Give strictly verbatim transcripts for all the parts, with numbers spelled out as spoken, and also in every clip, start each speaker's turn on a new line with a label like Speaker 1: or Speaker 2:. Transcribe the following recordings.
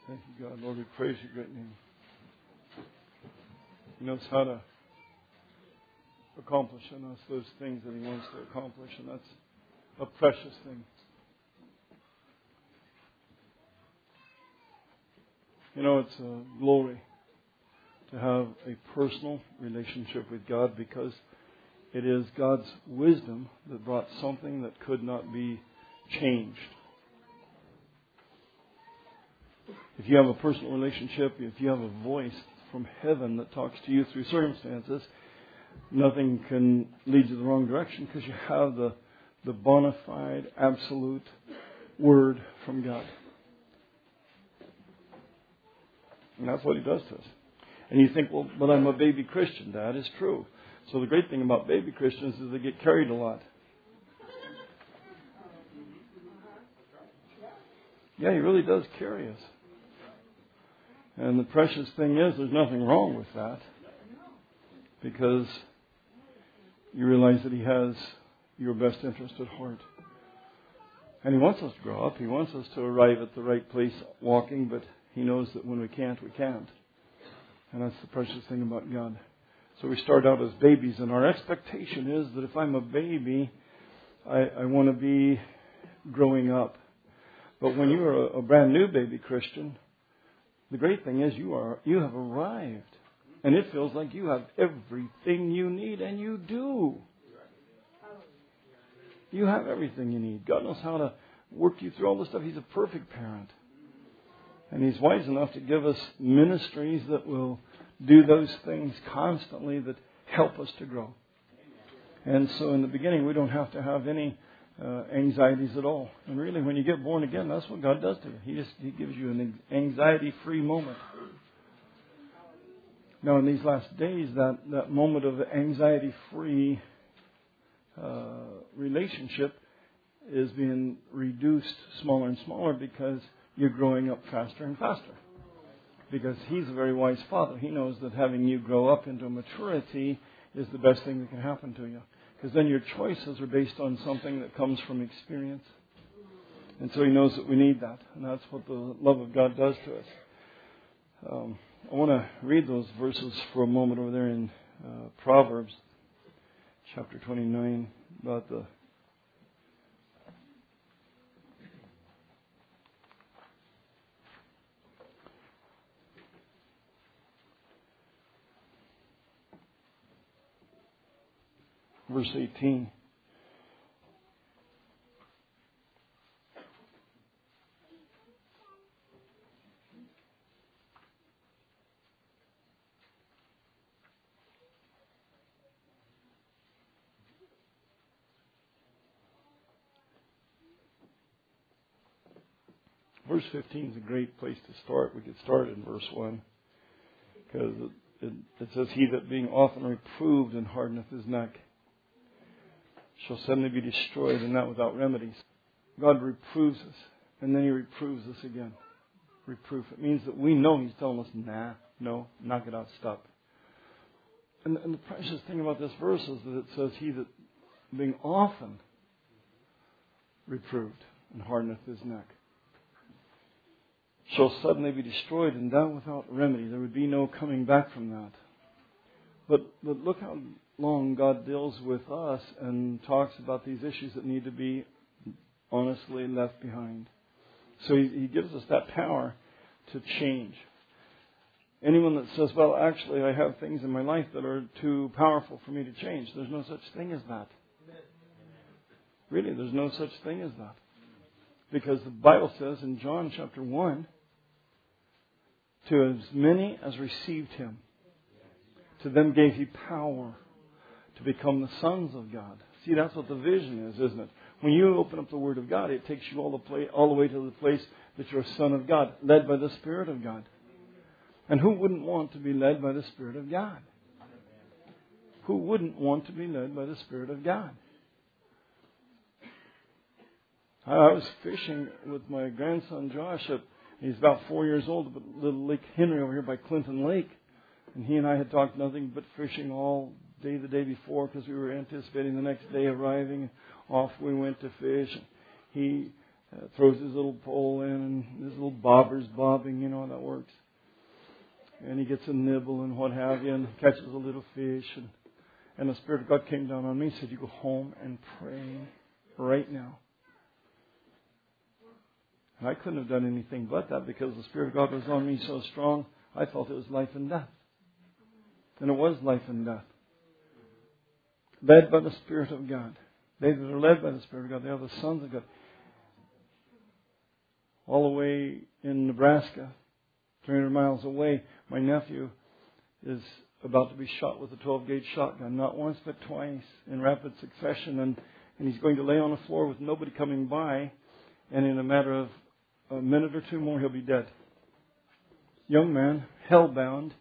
Speaker 1: Thank you, God. Lord, we praise your great name. He knows how to accomplish in us those things that He wants to accomplish, and that's a precious thing. You know, it's a glory to have a personal relationship with God, because it is God's wisdom that brought something that could not be changed. If you have a personal relationship, if you have a voice from heaven that talks to you through circumstances, nothing can lead you the wrong direction, because you have the, the bona fide, absolute word from God. And that's what He does to us. And you think, well, but I'm a baby Christian. That is true. So the great thing about baby Christians is they get carried a lot. Yeah, He really does carry us. And the precious thing is, there's nothing wrong with that, because you realize that He has your best interest at heart. And He wants us to grow up. He wants us to arrive at the right place walking, but He knows that when we can't, we can't. And that's the precious thing about God. So we start out as babies, and our expectation is that if I'm a baby, I, I want to be growing up. But when you're a, a brand new baby Christian, the great thing is you are you have arrived. And it feels like you have everything you need, and you do. You have everything you need. God knows how to work you through all this stuff. He's a perfect parent. And He's wise enough to give us ministries that will do those things constantly that help us to grow. And so in the beginning, we don't have to have any uh, anxieties at all. And really, when you get born again, that's what God does to you. He just He gives you an anxiety-free moment. Now, in these last days, that, that moment of anxiety-free uh, relationship is being reduced smaller and smaller, because you're growing up faster and faster. Because He's a very wise Father. He knows that having you grow up into maturity is the best thing that can happen to you. Because then your choices are based on something that comes from experience. And so He knows that we need that. And that's what the love of God does to us. Um, I want to read those verses for a moment over there in uh, Proverbs chapter twenty-nine about the verse eighteen. Verse fifteen is a great place to start. We could start in verse one, because it, it, it says, "He that being often reproved and hardeneth his neck shall suddenly be destroyed, and not without remedies." God reproves us, and then He reproves us again. Reproof. It means that we know He's telling us, nah, no, knock it out, stop. And, and the precious thing about this verse is that it says, "He that being often reproved and hardeneth his neck shall suddenly be destroyed, and that without remedy." There would be no coming back from that. But, but look how long God deals with us and talks about these issues that need to be honestly left behind. So He, he gives us that power to change. Anyone that says, well, actually, I have things in my life that are too powerful for me to change, there's no such thing as that. Really, there's no such thing as that. Because the Bible says in John chapter one, "To as many as received Him, to them gave He power to become the sons of God." See, that's what the vision is, isn't it? When you open up the Word of God, it takes you all the, play, all the way to the place that you're a son of God, led by the Spirit of God. And who wouldn't want to be led by the Spirit of God? Who wouldn't want to be led by the Spirit of God? I was fishing with my grandson Josh. At, he's about four years old, at little Lake Henry over here by Clinton Lake. And he and I had talked nothing but fishing all day the day before, because we were anticipating the next day arriving. Off we went to fish. He uh, throws his little pole in, and his little bobber's bobbing. You know how that works. And he gets a nibble and what have you, and catches a little fish. And, and the Spirit of God came down on me and said, you go home and pray right now. And I couldn't have done anything but that because the Spirit of God was on me so strong, I felt it was life and death. And it was life and death. Led by the Spirit of God. They that are led by the Spirit of God, they are the sons of God. All the way in Nebraska, three hundred miles away, my nephew is about to be shot with a twelve gauge shotgun. Not once, but twice in rapid succession. And, and he's going to lay on the floor with nobody coming by. And in a matter of a minute or two more, he'll be dead. Young man, hell-bound.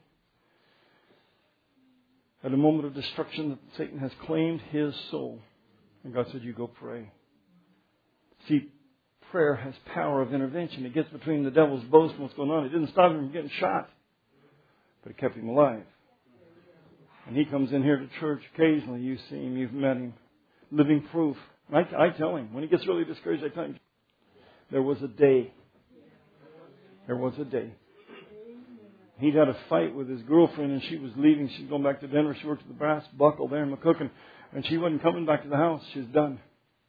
Speaker 1: At a moment of destruction that Satan has claimed his soul. And God said, you go pray. See, prayer has power of intervention. It gets between the devil's boast and what's going on. It didn't stop him from getting shot. But it kept him alive. And he comes in here to church occasionally. You see him. You've met him. Living proof. I, I tell him. When he gets really discouraged, I tell him. There was a day. There was a day. He'd had a fight with his girlfriend and she was leaving. She's going back to Denver. She worked at the Brass Buckle there in McCookin. And she wasn't coming back to the house. She's done.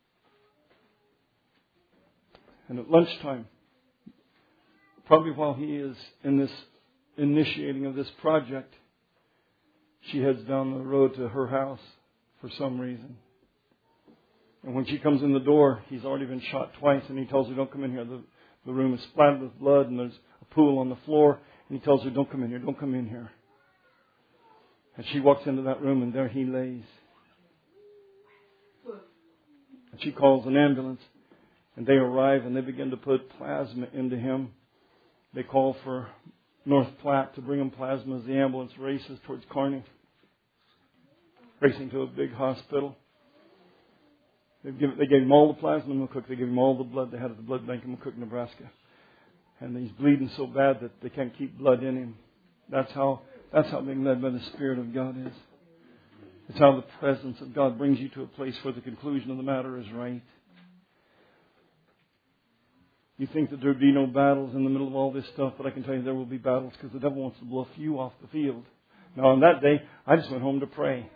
Speaker 1: And at lunchtime, probably while he is in this initiating of this project, she heads down the road to her house for some reason. And when she comes in the door, he's already been shot twice, and he tells her, don't come in here. The, the room is splattered with blood, and there's a pool on the floor. And he tells her, don't come in here, don't come in here. And she walks into that room, and there he lays. And she calls an ambulance, and they arrive, and they begin to put plasma into him. They call for North Platte to bring him plasma as the ambulance races towards Kearney, racing to a big hospital. They gave, they gave him all the plasma in McCook. They gave him all the blood they had at the blood bank in McCook, Nebraska. And he's bleeding so bad that they can't keep blood in him. That's how that's how being led by the Spirit of God is. It's how the presence of God brings you to a place where the conclusion of the matter is right. You think that there would be no battles in the middle of all this stuff, but I can tell you there will be battles because the devil wants to bluff you off the field. Now on that day, I just went home to pray.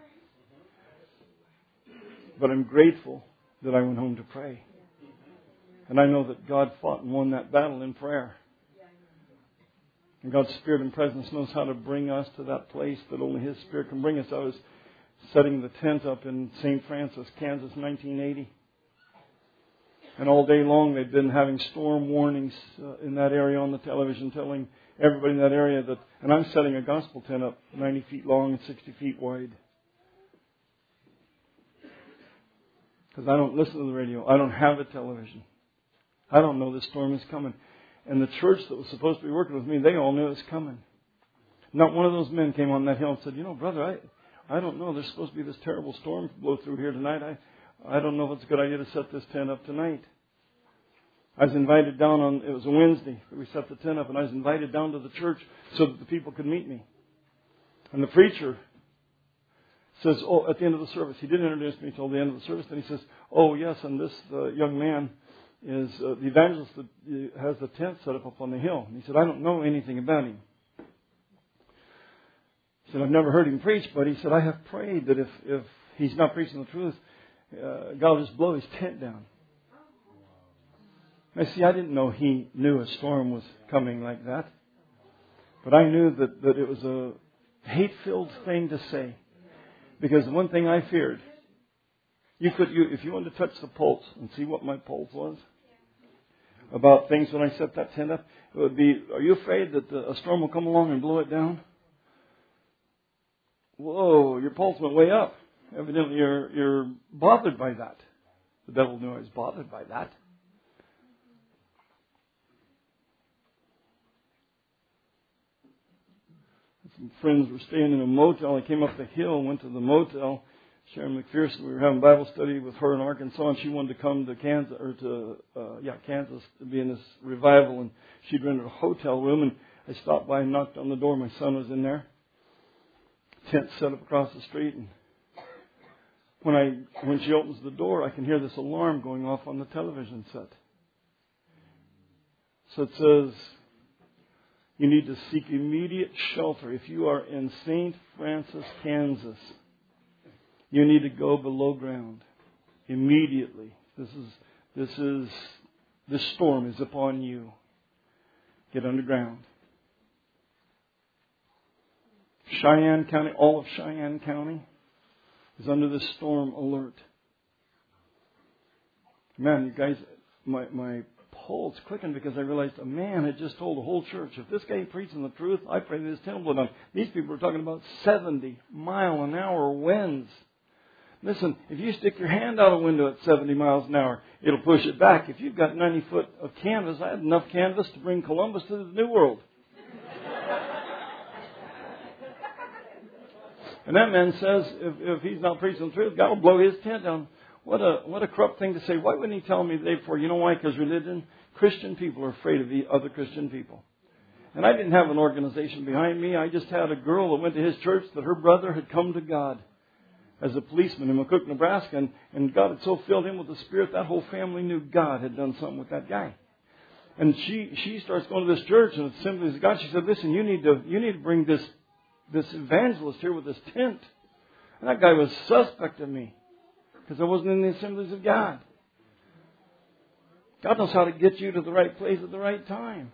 Speaker 1: But I'm grateful that I went home to pray. And I know that God fought and won that battle in prayer. And God's Spirit and presence knows how to bring us to that place that only His Spirit can bring us. I was setting the tent up in Saint Francis, Kansas, nineteen eighty. And all day long they'd been having storm warnings uh, in that area on the television, telling everybody in that area that... And I'm setting a gospel tent up ninety feet long and sixty feet wide. Because I don't listen to the radio. I don't have a television. I don't know this storm is coming. And the church that was supposed to be working with me, they all knew it was coming. Not one of those men came on that hill and said, you know, brother, I, I don't know. There's supposed to be this terrible storm to blow through here tonight. I, I don't know if it's a good idea to set this tent up tonight. I was invited down on, it was a Wednesday that we set the tent up, and I was invited down to the church so that the people could meet me. And the preacher says, oh, at the end of the service, he didn't introduce me until the end of the service, then he says, oh, yes, and this uh, young man is uh, the evangelist that uh, has the tent set up up on the hill. And he said, I don't know anything about him. He said, I've never heard him preach, but he said, I have prayed that if, if he's not preaching the truth, uh, God will just blow his tent down. Now, see, I didn't know he knew a storm was coming like that. But I knew that, that it was a hate-filled thing to say. Because the one thing I feared, you could, you, if you wanted to touch the pulse and see what my pulse was about things when I set that tent up, it would be, are you afraid that the, a storm will come along and blow it down? Whoa, your pulse went way up. Evidently you're, you're bothered by that. The devil knew I was bothered by that. Some friends were staying in a motel. I came up the hill, went to the motel. Sharon McPherson, we were having Bible study with her in Arkansas, and she wanted to come to Kansas, or to, uh, yeah, Kansas to be in this revival, and she'd rented a hotel room, and I stopped by and knocked on the door. My son was in there. Tent set up across the street, and when I, when she opens the door, I can hear this alarm going off on the television set. So it says you need to seek immediate shelter. If you are in Saint Francis, Kansas, you need to go below ground immediately. This is this is this storm is upon you. Get underground. Cheyenne County, all of Cheyenne County is under this storm alert. Man, you guys, my my pulse clicking because I realized a man had just told the whole church, if this guy ain't preaching the truth, I pray this temple down. These people are talking about seventy mile an hour winds. Listen, if you stick your hand out a window at seventy miles an hour, it'll push it back. If you've got ninety foot of canvas, I had enough canvas to bring Columbus to the New World. And that man says, if, if he's not preaching the truth, God will blow his tent down. What a what a corrupt thing to say. Why wouldn't he tell me the day before? You know why? Because religion, Christian people are afraid of the other Christian people. And I didn't have an organization behind me. I just had a girl that went to his church that her brother had come to God as a policeman in McCook, Nebraska. And, and God had so filled him with the Spirit, that whole family knew God had done something with that guy. And she she starts going to this church, and it's simply as God. She said, listen, you need to you need to bring this this evangelist here with this tent. And that guy was suspect of me because I wasn't in the assemblies of God. God knows how to get you to the right place at the right time.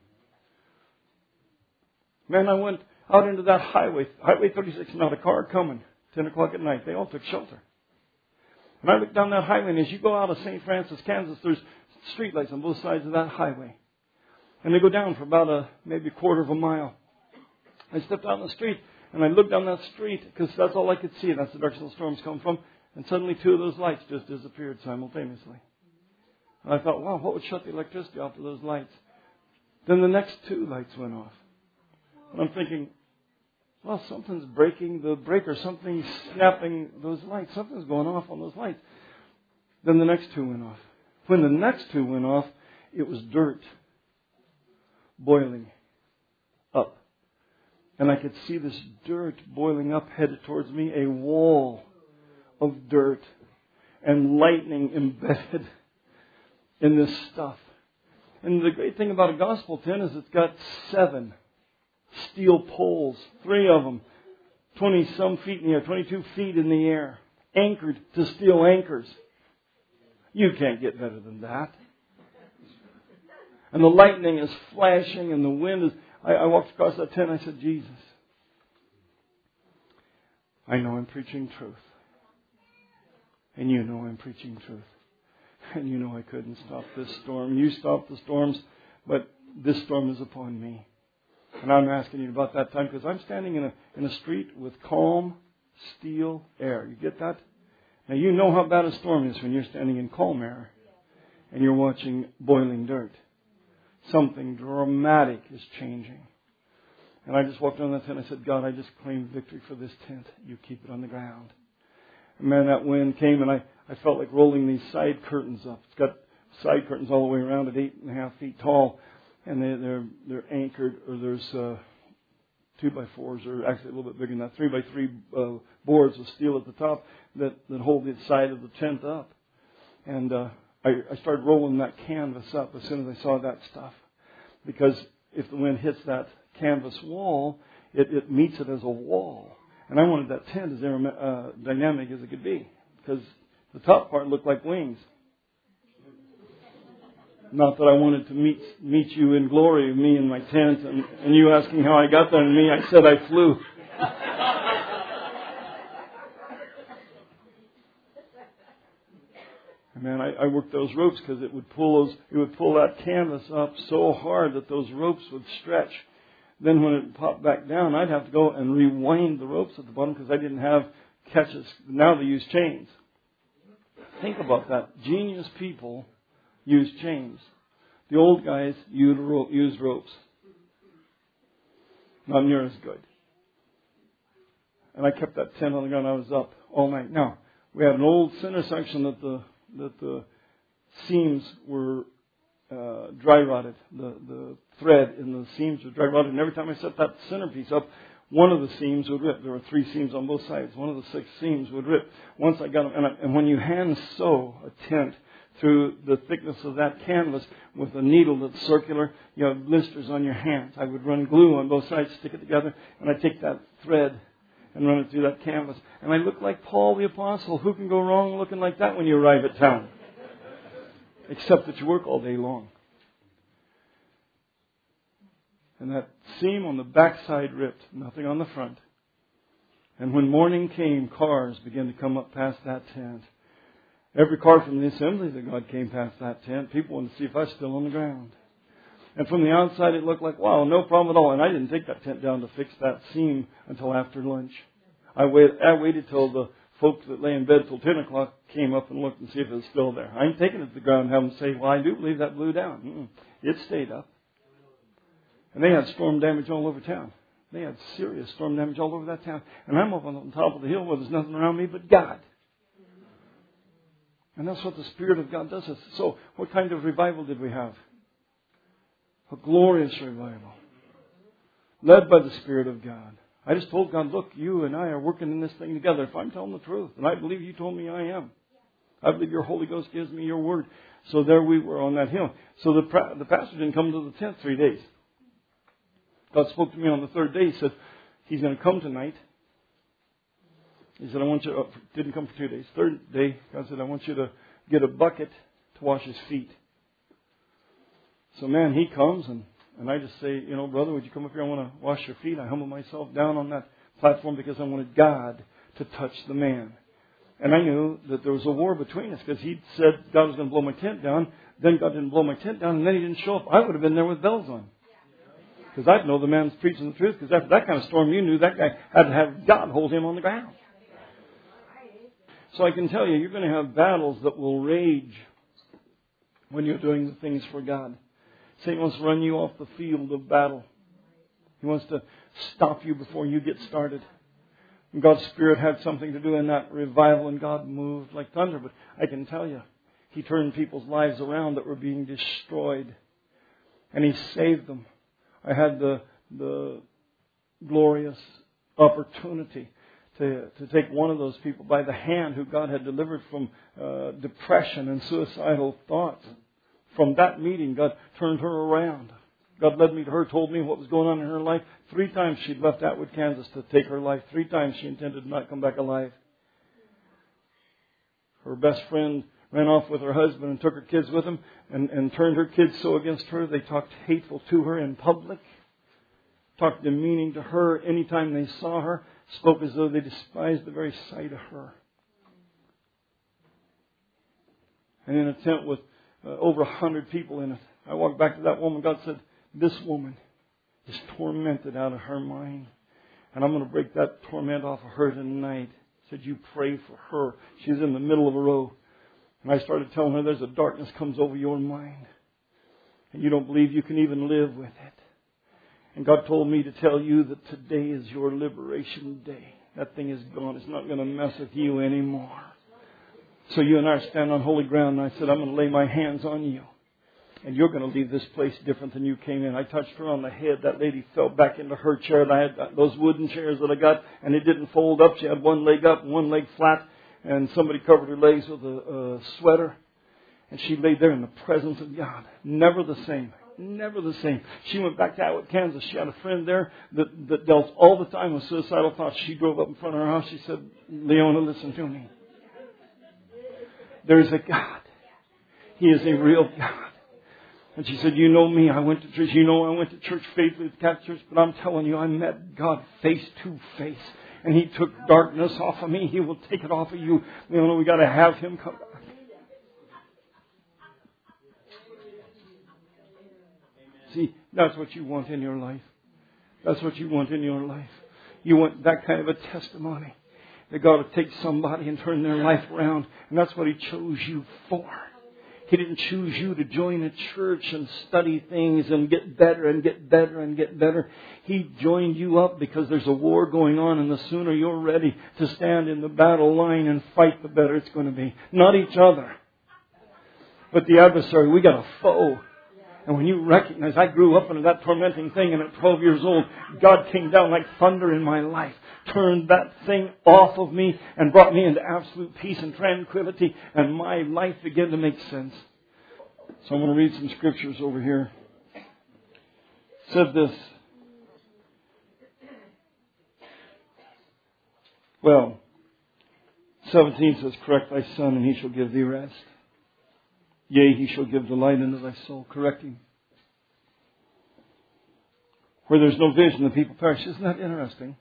Speaker 1: Man, I went out into that highway, Highway thirty-six, not a car coming, ten o'clock at night. They all took shelter. And I looked down that highway, and as you go out of Saint Francis, Kansas, there's streetlights on both sides of that highway. And they go down for about a maybe a quarter of a mile. I stepped out in the street, and I looked down that street, because that's all I could see. That's the direction the storms come from. And suddenly two of those lights just disappeared simultaneously. And I thought, wow, what would shut the electricity off of those lights? Then the next two lights went off. And I'm thinking, well, something's breaking the breaker. Something's snapping those lights. Something's going off on those lights. Then the next two went off. When the next two went off, it was dirt boiling up. And I could see this dirt boiling up headed towards me, a wall of dirt and lightning embedded in this stuff. And the great thing about a gospel tent is it's got seven steel poles, three of them, twenty-some feet in the air, twenty-two feet in the air, anchored to steel anchors. You can't get better than that. And the lightning is flashing and the wind is... I, I walked across that tent and I said, Jesus, I know I'm preaching truth. And you know I'm preaching truth. And you know I couldn't stop this storm. You stopped the storms, but this storm is upon me. And I'm asking you about that time because I'm standing in a in a street with calm, still air. You get that? Now you know how bad a storm is when you're standing in calm air and you're watching boiling dirt. Something dramatic is changing. And I just walked on that tent and I said, God, I just claim victory for this tent. You keep it on the ground. And man, that wind came and I, I felt like rolling these side curtains up. It's got side curtains all the way around at eight and a half feet tall. And they, they're they're anchored, or there's uh, two by fours, or actually a little bit bigger than that, three by three uh, boards of steel at the top that, that hold the side of the tent up. And uh, I, I started rolling that canvas up as soon as I saw that stuff. Because if the wind hits that canvas wall, it, it meets it as a wall. And I wanted that tent as uh, dynamic as it could be. Because the top part looked like wings. Not that I wanted to meet meet you in glory, me in my tent, and, and you asking how I got there, and me, I said I flew. Man, I, I worked those ropes because it would pull those, it would pull that canvas up so hard that those ropes would stretch. Then when it popped back down, I'd have to go and rewind the ropes at the bottom because I didn't have catches. Now they use chains. Think about that. Genius people use chains. The old guys used ropes. Not near as good. And I kept that tent on the ground. I was up all night. Now, we had an old center section that the that the seams were uh, dry rotted. The the thread in the seams was dry rotted. And every time I set that centerpiece up, one of the seams would rip. There were three seams on both sides. One of the six seams would rip. Once I got them, and, I, and when you hand sew a tent through the thickness of that canvas with a needle that's circular. You have blisters on your hands. I would run glue on both sides, stick it together, and I'd take that thread and run it through that canvas. And I look like Paul the Apostle. Who can go wrong looking like that when you arrive at town? Except that you work all day long. And that seam on the backside ripped, nothing on the front. And when morning came, cars began to come up past that tent. Every car from the assembly that God came past that tent, people wanted to see if I was still on the ground. And from the outside, it looked like, wow, no problem at all. And I didn't take that tent down to fix that seam until after lunch. I waited, I waited till the folks that lay in bed till ten o'clock came up and looked and see if it was still there. I ain't taking it to the ground and have them say, well, I do believe that blew down. Mm-mm. It stayed up. And they had storm damage all over town. They had serious storm damage all over that town. And I'm up on the top of the hill where there's nothing around me but God. And that's what the Spirit of God does. So what kind of revival did we have? A glorious revival. Led by the Spirit of God. I just told God, look, you and I are working in this thing together. If I'm telling the truth, and I believe you told me I am. I believe your Holy Ghost gives me your word. So there we were on that hill. So the, the pastor didn't come to the tent three days. God spoke to me on the third day. He said, he's going to come tonight. He said, I want you to, didn't come for two days. Third day, God said, I want you to get a bucket to wash his feet. So man, he comes and, and I just say, you know, brother, would you come up here? I want to wash your feet. I humble myself down on that platform because I wanted God to touch the man. And I knew that there was a war between us because he said God was going to blow my tent down. Then God didn't blow my tent down and then he didn't show up. I would have been there with bells on. Because I'd know the man's preaching the truth. Because after that kind of storm, you knew that guy had to have God hold him on the ground. So I can tell you, you're going to have battles that will rage when you're doing the things for God. Satan wants to run you off the field of battle. He wants to stop you before you get started. And God's Spirit had something to do in that revival, and God moved like thunder. But I can tell you, He turned people's lives around that were being destroyed. And He saved them. I had the the glorious opportunity to to take one of those people by the hand who God had delivered from uh, depression and suicidal thoughts. From that meeting, God turned her around. God led me to her, told me what was going on in her life. Three times she'd left Atwood, Kansas to take her life. Three times she intended to not come back alive. Her best friend ran off with her husband and took her kids with him and, and turned her kids so against her. They talked hateful to her in public. Talked demeaning to her anytime they saw her. Spoke as though they despised the very sight of her. And in a tent with uh, over a hundred people in it, I walked back to that woman. God said, this woman is tormented out of her mind. And I'm going to break that torment off of her tonight. He said, you pray for her. She's in the middle of a row. And I started telling her there's a darkness comes over your mind. And you don't believe you can even live with it. And God told me to tell you that today is your liberation day. That thing is gone. It's not going to mess with you anymore. So you and I are standing on holy ground. And I said, I'm going to lay my hands on you. And you're going to leave this place different than you came in. I touched her on the head. That lady fell back into her chair. And I had those wooden chairs that I got. And it didn't fold up. She had one leg up and one leg flat. And somebody covered her legs with a, a sweater. And she laid there in the presence of God. Never the same. Never the same. She went back to Atwood, Kansas. She had a friend there that, that dealt all the time with suicidal thoughts. She drove up in front of her house. She said, Leona, listen to me. There is a God. He is a real God. And she said, you know me. I went to church. You know I went to church faithfully at the Catholic Church. But I'm telling you, I met God face to face. And He took darkness off of me. He will take it off of you. You know, we got to have Him come back. See, that's what you want in your life. That's what you want in your life. You want that kind of a testimony. That God will take somebody and turn their life around. And that's what He chose you for. He didn't choose you to join a church and study things and get better and get better and get better. He joined you up because there's a war going on, and the sooner you're ready to stand in the battle line and fight, the better it's going to be. Not each other, but the adversary. We got a foe. And when you recognize I grew up under that tormenting thing, and at twelve years old, God came down like thunder in my life, turned that thing off of me, and brought me into absolute peace and tranquility, and my life began to make sense. So I'm going to read some scriptures over here. It said this. Well, seventeen says, correct thy son, and he shall give thee rest. Yea, he shall give delight unto thy soul. Correcting. Where there's no vision, the people perish. Isn't that interesting?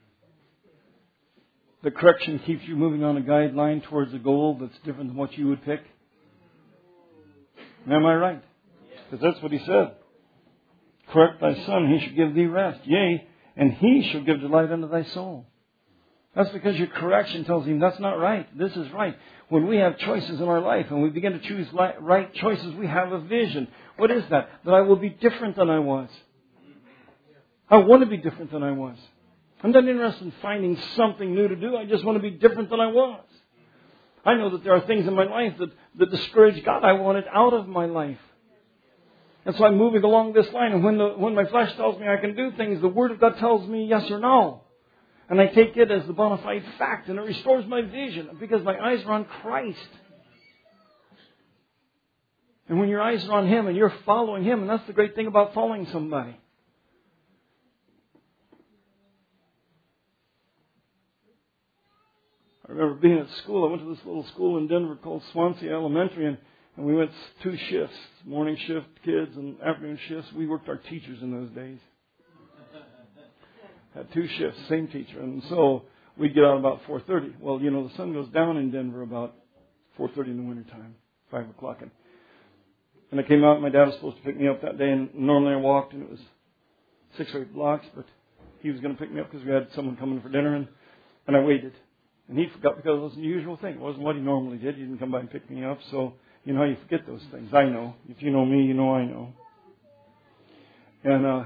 Speaker 1: The correction keeps you moving on a guideline towards a goal that's different than what you would pick. Am I right? Because that's what he said. Correct thy son, he shall give thee rest. Yea, and he shall give delight unto thy soul. That's because your correction tells him that's not right. This is right. When we have choices in our life and we begin to choose right choices, we have a vision. What is that? That I will be different than I was. I want to be different than I was. I'm not interested in finding something new to do. I just want to be different than I was. I know that there are things in my life that, that discourage God. I want it out of my life. And so I'm moving along this line. And when, the, when my flesh tells me I can do things, the Word of God tells me yes or no. And I take it as the bona fide fact, and it restores my vision because my eyes are on Christ. And when your eyes are on Him and you're following Him, and that's the great thing about following somebody. I remember being at school. I went to this little school in Denver called Swansea Elementary, and, and we went two shifts, morning shift kids and afternoon shifts. We worked our teachers in those days. Had two shifts, same teacher. And so we'd get out about four thirty. Well, you know, the sun goes down in Denver about four thirty in the wintertime, five o'clock. And, and I came out, and my dad was supposed to pick me up that day. And normally I walked, and it was six or eight blocks. But he was going to pick me up because we had someone coming for dinner. And, and I waited. And he forgot because it wasn't the usual thing. It wasn't what he normally did. He didn't come by and pick me up. So, you know how you forget those things. I know. If you know me, you know I know. And, uh,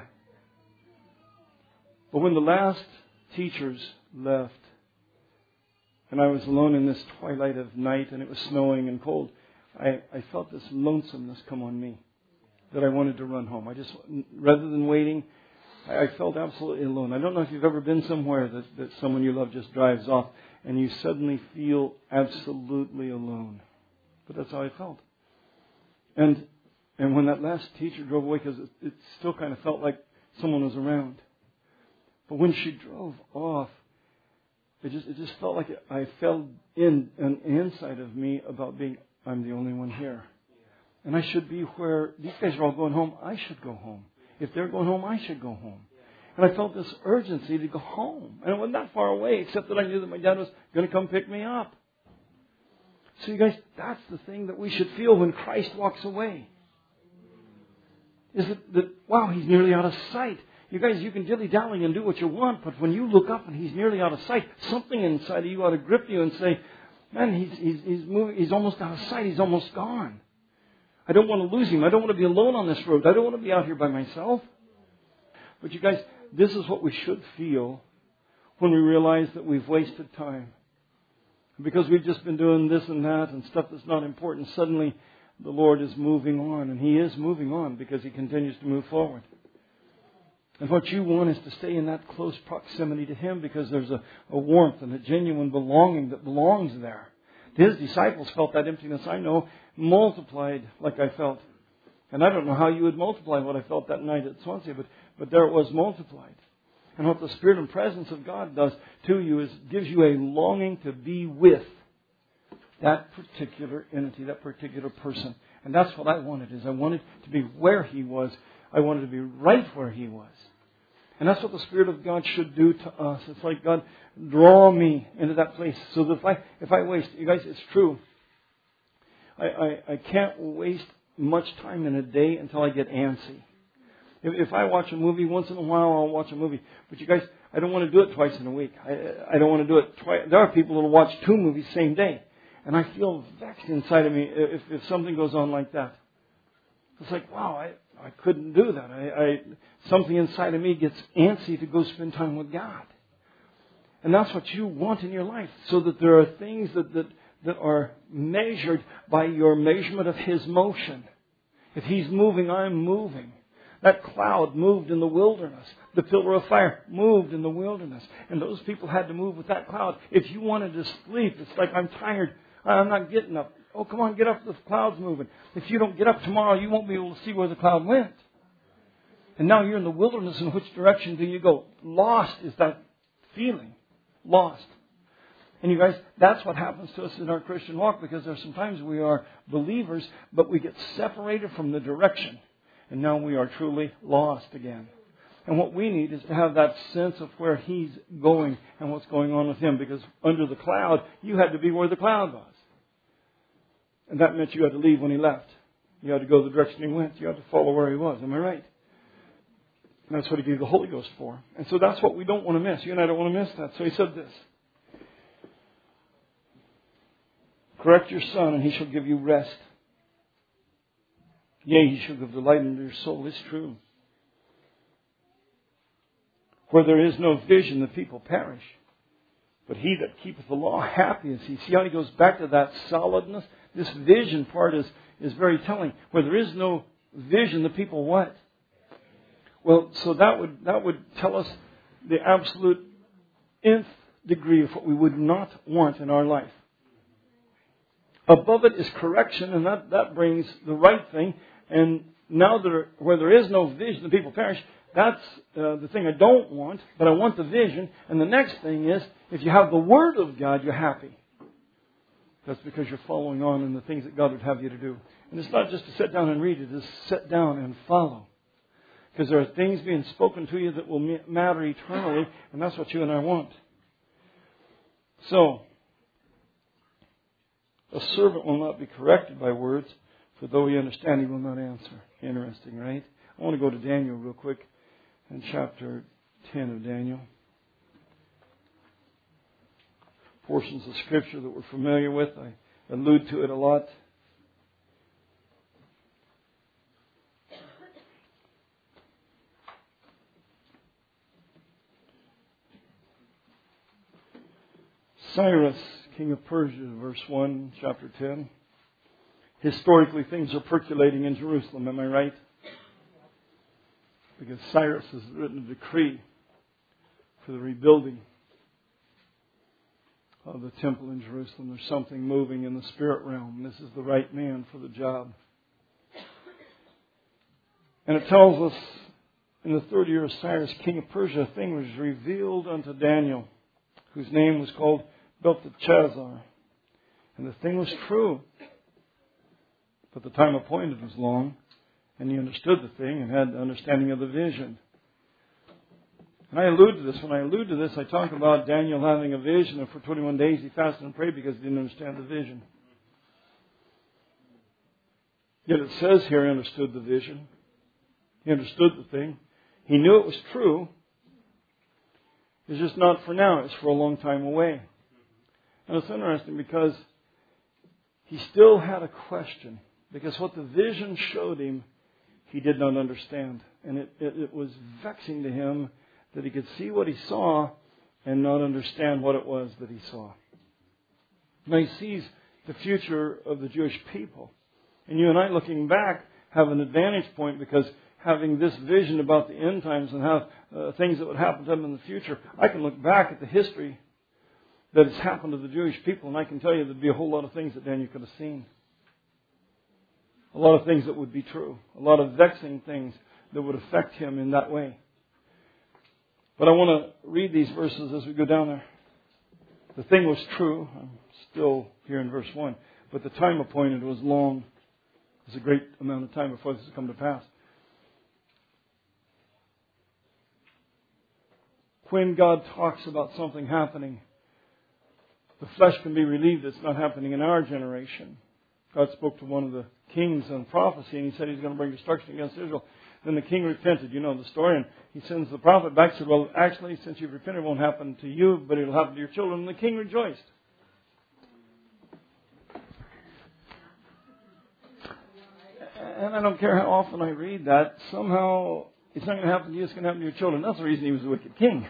Speaker 1: But when the last teachers left, and I was alone in this twilight of night, and it was snowing and cold, I, I felt this lonesomeness come on me, that I wanted to run home. I just, rather than waiting, I, I felt absolutely alone. I don't know if you've ever been somewhere that, that someone you love just drives off, and you suddenly feel absolutely alone. But that's how I felt. And and when that last teacher drove away, because it, it still kind of felt like someone was around. But when she drove off, it just it just felt like it, I felt in an inside of me about being, I'm the only one here. And I should be where these guys are all going home. I should go home. If they're going home, I should go home. And I felt this urgency to go home. And it wasn't that far away, except that I knew that my dad was going to come pick me up. So you guys, that's the thing that we should feel when Christ walks away. Is it that, wow, He's nearly out of sight. You guys, you can dilly-dally and do what you want, but when you look up and He's nearly out of sight, something inside of you ought to grip you and say, man, he's, he's, he's, moving, he's almost out of sight. He's almost gone. I don't want to lose Him. I don't want to be alone on this road. I don't want to be out here by myself. But you guys, this is what we should feel when we realize that we've wasted time. Because we've just been doing this and that and stuff that's not important. Suddenly, the Lord is moving on. And He is moving on because He continues to move forward. And what you want is to stay in that close proximity to Him because there's a, a warmth and a genuine belonging that belongs there. His disciples felt that emptiness, I know, multiplied like I felt. And I don't know how you would multiply what I felt that night at Swansea, but, but there it was multiplied. And what the Spirit and presence of God does to you is gives you a longing to be with that particular entity, that particular person. And that's what I wanted, is I wanted to be where He was. I wanted to be right where He was. And that's what the Spirit of God should do to us. It's like, God, draw me into that place. So that if I, if I waste, you guys, it's true. I, I, I can't waste much time in a day until I get antsy. If, if I watch a movie, once in a while I'll watch a movie. But you guys, I don't want to do it twice in a week. I, I don't want to do it twice. There are people that will watch two movies same day. And I feel vexed inside of me if, if something goes on like that. It's like, wow, I... I couldn't do that. I, I something inside of me gets antsy to go spend time with God. And that's what you want in your life. So that there are things that, that, that are measured by your measurement of His motion. If He's moving, I'm moving. That cloud moved in the wilderness. The pillar of fire moved in the wilderness. And those people had to move with that cloud. If you wanted to sleep, it's like, I'm tired. I'm not getting up. Oh, come on, get up. The cloud's moving. If you don't get up tomorrow, you won't be able to see where the cloud went. And now you're in the wilderness. In which direction do you go? Lost is that feeling. Lost. And you guys, that's what happens to us in our Christian walk, because there's sometimes we are believers, but we get separated from the direction. And now we are truly lost again. And what we need is to have that sense of where He's going and what's going on with Him. Because under the cloud, you had to be where the cloud was. And that meant you had to leave when He left. You had to go the direction He went. You had to follow where He was. Am I right? And that's what He gave the Holy Ghost for. And so that's what we don't want to miss. You and I don't want to miss that. So He said this. Correct your son, and he shall give you rest. Yea, he shall give delight into your soul. It's true. Where there is no vision, the people perish. But he that keepeth the law, happy is he. See how he goes back to that solidness? This vision part is, is very telling. Where there is no vision, the people what? Well, so that would that would tell us the absolute nth degree of what we would not want in our life. Above it is correction, and that, that brings the right thing. And now there, where there is no vision, the people perish. That's uh, the thing I don't want, but I want the vision. And the next thing is, if you have the Word of God, you're happy. That's because you're following on in the things that God would have you to do. And it's not just to sit down and read it, it's to sit down and follow. Because there are things being spoken to you that will matter eternally, and that's what you and I want. So, a servant will not be corrected by words, for though he understand, he will not answer. Interesting, right? I want to go to Daniel real quick, in chapter ten of Daniel. Portions of Scripture that we're familiar with. I allude to it a lot. Cyrus, king of Persia, verse one, chapter ten. Historically, things are percolating in Jerusalem, am I right? Because Cyrus has written a decree for the rebuilding of the temple in Jerusalem. There's something moving in the spirit realm. This is the right man for the job. And it tells us, in the third year of Cyrus, king of Persia, a thing was revealed unto Daniel, whose name was called Belteshazzar. And the thing was true. But the time appointed was long. And he understood the thing and had the understanding of the vision. And I allude to this. When I allude to this, I talk about Daniel having a vision. And for twenty-one days he fasted and prayed because he didn't understand the vision. Yet it says here he understood the vision. He understood the thing. He knew it was true. It's just not for now. It's for a long time away. And it's interesting because he still had a question. Because what the vision showed him, he did not understand. And it, it, it was vexing to him that he could see what he saw and not understand what it was that he saw. Now he sees the future of the Jewish people. And you and I, looking back, have an advantage point because having this vision about the end times and how uh, things that would happen to them in the future, I can look back at the history that has happened to the Jewish people, and I can tell you there'd be a whole lot of things that Daniel could have seen. A lot of things that would be true. A lot of vexing things that would affect him in that way. But I want to read these verses as we go down there. The thing was true. I'm still here in verse one. But the time appointed was long. It was a great amount of time before this would come to pass. When God talks about something happening, the flesh can be relieved it's not happening in our generation. God spoke to one of the kings on prophecy, and he said he's going to bring destruction against Israel. Then the king repented. You know the story. And he sends the prophet back and said, well, actually, since you've repented, it won't happen to you, but it'll happen to your children. And the king rejoiced. And I don't care how often I read that. Somehow, it's not going to happen to you, it's going to happen to your children. That's the reason he was a wicked king.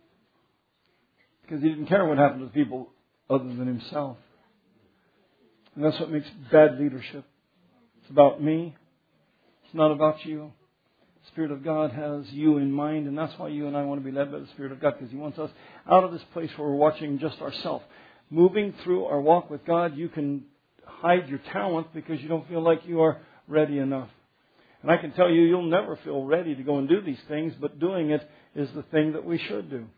Speaker 1: Because he didn't care what happened to the people other than himself. And that's what makes bad leadership. It's about me. It's not about you. The Spirit of God has you in mind, and that's why you and I want to be led by the Spirit of God, because He wants us out of this place where we're watching just ourselves. Moving through our walk with God, you can hide your talent because you don't feel like you are ready enough. And I can tell you, you'll never feel ready to go and do these things, but doing it is the thing that we should do.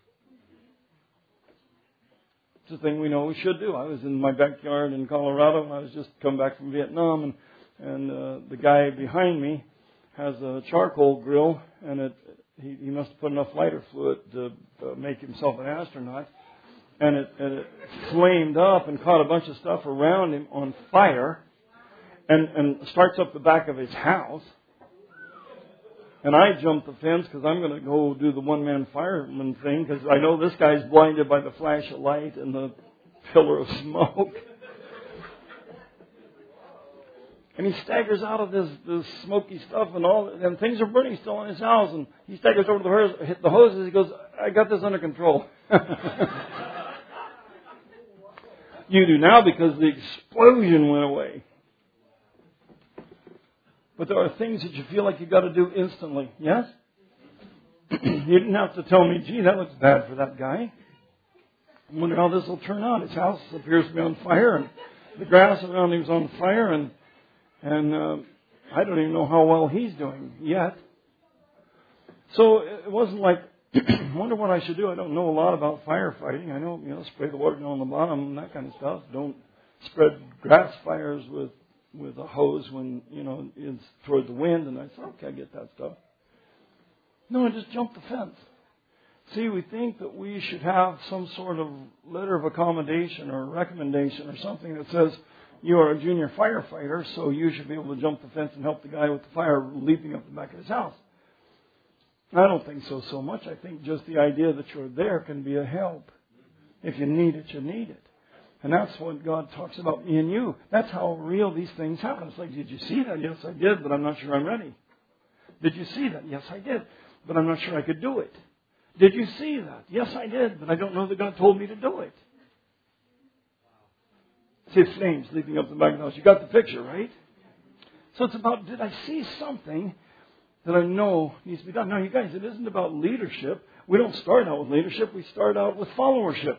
Speaker 1: It's the thing we know we should do. I was in my backyard in Colorado, and I was just come back from Vietnam, and, and uh, the guy behind me has a charcoal grill, and it, he, he must have put enough lighter fluid to uh, make himself an astronaut. And it, and it flamed up and caught a bunch of stuff around him on fire, and, and starts up the back of his house. And I jumped the fence because I'm going to go do the one-man fireman thing, because I know this guy's blinded by the flash of light and the pillar of smoke. And he staggers out of this, this smoky stuff, and all, and things are burning still in his house. And he staggers over the hose, hit the hoses. He goes, "I got this under control." You do now, because the explosion went away. But there are things that you feel like you've got to do instantly. Yes? You didn't have to tell me, "Gee, that looks bad for that guy. I wonder how this will turn out." His house appears to be on fire, and the grass around him is on fire, and and uh, I don't even know how well he's doing yet. So it wasn't like, I wonder what I should do. I don't know a lot about firefighting. I know, you know, spray the water down on the bottom and that kind of stuff. Don't spread grass fires with, with a hose when, you know, it's toward the wind. And I said, okay, I get that stuff. No, I just jumped the fence. See, we think that we should have some sort of letter of accommodation or recommendation or something that says you are a junior firefighter, so you should be able to jump the fence and help the guy with the fire leaping up the back of his house. I don't think so so much. I think just the idea that you're there can be a help. If you need it, you need it. And that's what God talks about, me and you. That's how real these things happen. It's like, did you see that? Yes, I did, but I'm not sure I'm ready. Did you see that? Yes, I did, but I'm not sure I could do it. Did you see that? Yes, I did, but I don't know that God told me to do it. See flames leaping up the back of the house. You got the picture, right? So it's about, did I see something that I know needs to be done? Now, you guys, it isn't about leadership. We don't start out with leadership. We start out with followership.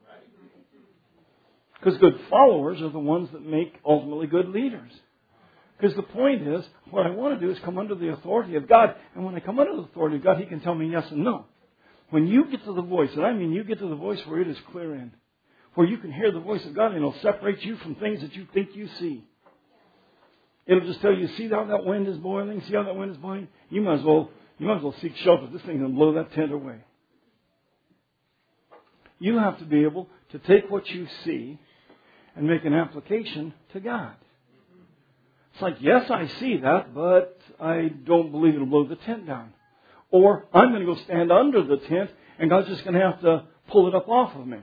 Speaker 1: Because good followers are the ones that make ultimately good leaders. Because the point is, what I want to do is come under the authority of God. And when I come under the authority of God, He can tell me yes and no. When you get to the voice, and I mean you get to the voice where it is clear in, where you can hear the voice of God, and it'll separate you from things that you think you see. It'll just tell you, see how that wind is boiling? See how that wind is blowing? You might as well, you might as well seek shelter. This thing's going to blow that tent away. You have to be able to take what you see and make an application to God. It's like, yes, I see that, but I don't believe it'll blow the tent down. Or I'm going to go stand under the tent, and God's just going to have to pull it up off of me.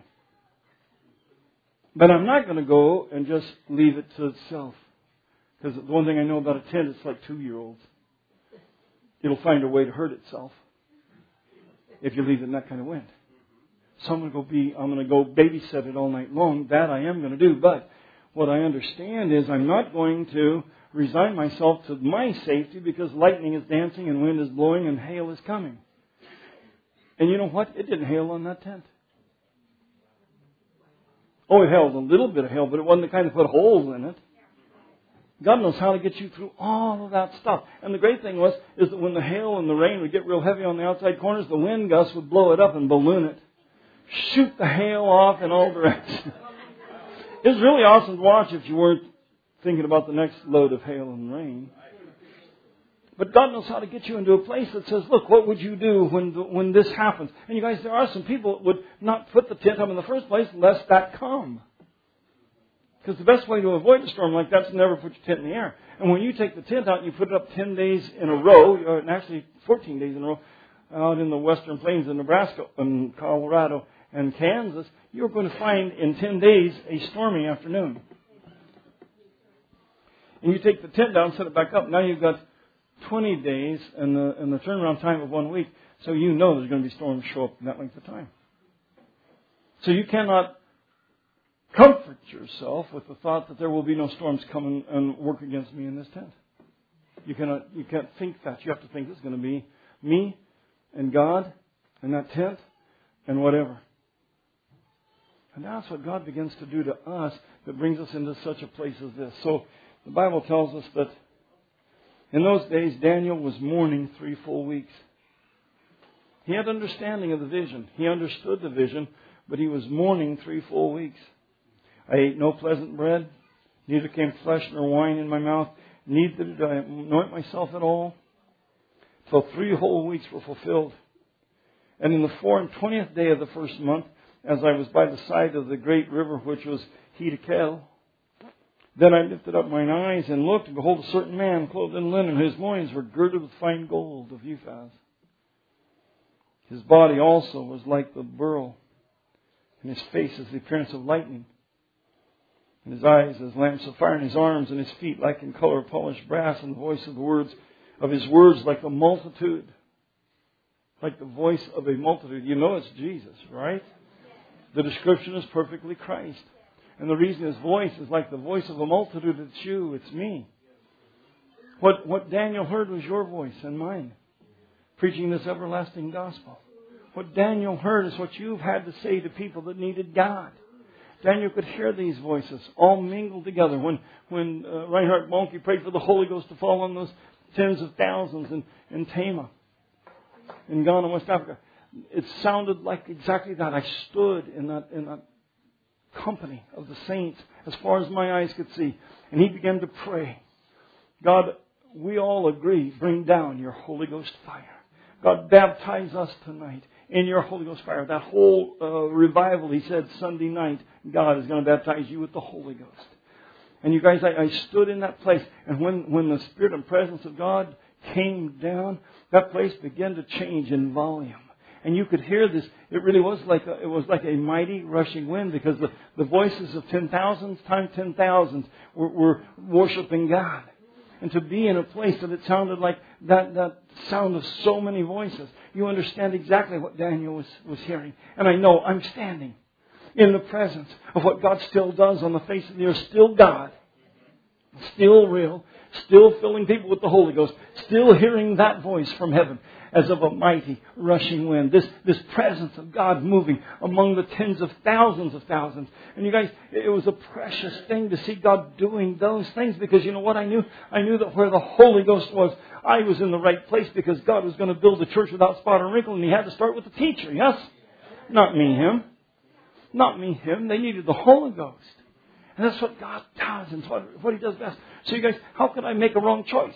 Speaker 1: But I'm not going to go and just leave it to itself. Because the one thing I know about a tent, it's like two-year-olds. It'll find a way to hurt itself if you leave it in that kind of wind. So I'm going to go be, I'm going to go babysit it all night long. That I am going to do. But what I understand is I'm not going to resign myself to my safety because lightning is dancing and wind is blowing and hail is coming. And you know what? It didn't hail on that tent. Oh, it held a little bit of hail, but it wasn't the kind that put holes in it. God knows how to get you through all of that stuff. And the great thing was, is that when the hail and the rain would get real heavy on the outside corners, the wind gusts would blow it up and balloon it. Shoot the hail off in all directions. It was really awesome to watch if you weren't thinking about the next load of hail and rain. But God knows how to get you into a place that says, look, what would you do when the, when this happens? And you guys, there are some people that would not put the tent up in the first place lest that come. Because the best way to avoid a storm like that is to never put your tent in the air. And when you take the tent out and you put it up ten days in a row, or actually fourteen days in a row, out in the western plains of Nebraska and Colorado and Kansas, you're going to find in ten days a stormy afternoon. And you take the tent down, set it back up. Now you've got twenty days and the, and the turnaround time of one week. So you know there's going to be storms show up in that length of time. So you cannot Comfort yourself with the thought that there will be no storms come and, and work against me in this tent. You cannot, you can't think that. You have to think it's going to be me and God and that tent and whatever. And that's what God begins to do to us that brings us into such a place as this. So the Bible tells us that in those days Daniel was mourning three full weeks. He had understanding of the vision. He understood the vision, but he was mourning three full weeks. I ate no pleasant bread, neither came flesh nor wine in my mouth, neither did I anoint myself at all, till three whole weeks were fulfilled. And in the four and twentieth day of the first month, as I was by the side of the great river which was Hiddekel, then I lifted up mine eyes and looked, and behold, a certain man clothed in linen, his loins were girded with fine gold of Uphaz. His body also was like the beryl, and his face as the appearance of lightning, and his eyes as lamps of fire, and his arms and his feet like in color of polished brass, and the voice of the words of his words like the multitude, like the voice of a multitude. You know it's Jesus, right? The description is perfectly Christ. And the reason his voice is like the voice of a multitude, it's you, it's me. What, what Daniel heard was your voice and mine, preaching this everlasting gospel. What Daniel heard is what you've had to say to people that needed God. Daniel could hear these voices all mingled together. When when uh, Reinhard Bonnke prayed for the Holy Ghost to fall on those tens of thousands in, in Tama, in Ghana, West Africa, it sounded like exactly that. I stood in that in that company of the saints as far as my eyes could see. And he began to pray, God, we all agree, bring down your Holy Ghost fire. God, baptize us tonight in your Holy Ghost fire. That whole uh, revival, he said, Sunday night, God is going to baptize you with the Holy Ghost. And you guys, I, I stood in that place. And when, when the Spirit and presence of God came down, that place began to change in volume. And you could hear this. It really was like a, it was like a mighty rushing wind, because the, the voices of ten thousands times ten thousands were, were worshiping God. And to be in a place that it sounded like that, that sound of so many voices, you understand exactly what Daniel was, was hearing. And I know I'm standing in the presence of what God still does on the face of the earth. Still God. Still real. Still filling people with the Holy Ghost. Still hearing that voice from heaven as of a mighty rushing wind. This, this presence of God moving among the tens of thousands of thousands. And you guys, it was a precious thing to see God doing those things, because you know what I knew? I knew that where the Holy Ghost was, I was in the right place, because God was going to build a church without spot or wrinkle, and He had to start with the teacher, yes? Not me, him. Not me, him. They needed the Holy Ghost. And that's what God does, and what, what He does best. So you guys, how could I make a wrong choice?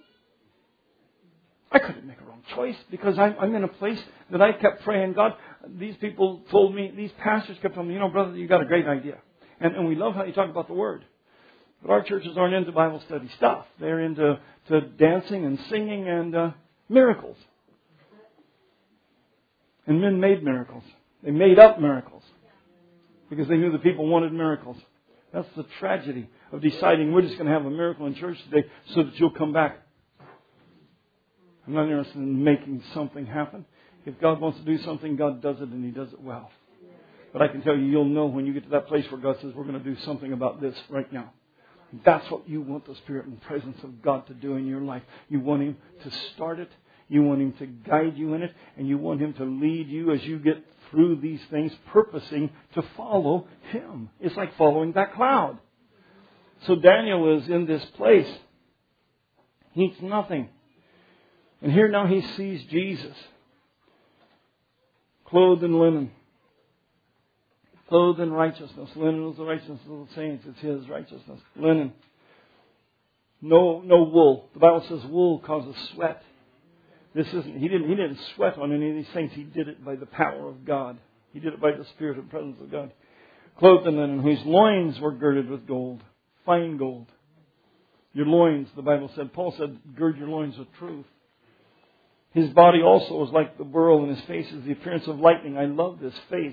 Speaker 1: I couldn't make a wrong choice, because I'm, I'm in a place that I kept praying. God, these people told me, these pastors kept telling me, you know, brother, you got a great idea. And, and we love how you talk about the Word. But our churches aren't into Bible study stuff. They're into to dancing and singing and uh, miracles. And men made miracles. They made up miracles because they knew the people wanted miracles. That's the tragedy of deciding we're just going to have a miracle in church today so that you'll come back. I'm not interested in making something happen. If God wants to do something, God does it, and He does it well. But I can tell you, you'll know when you get to that place where God says, we're going to do something about this right now. That's what you want the Spirit and presence of God to do in your life. You want Him to start it. You want Him to guide you in it. And you want Him to lead you as you get through these things, purposing to follow Him. It's like following that cloud. So Daniel is in this place. He eats nothing. And here now he sees Jesus, clothed in linen, clothed in righteousness. Linen is the righteousness of the saints. It's His righteousness. Linen. No, no wool. The Bible says wool causes sweat. This isn't. He didn't. He didn't sweat on any of these things. He did it by the power of God. He did it by the Spirit and presence of God. Clothed in linen, whose loins were girded with gold, fine gold. Your loins, the Bible said. Paul said, gird your loins with truth. His body also was like the beryl, and his face is the appearance of lightning. I love this face.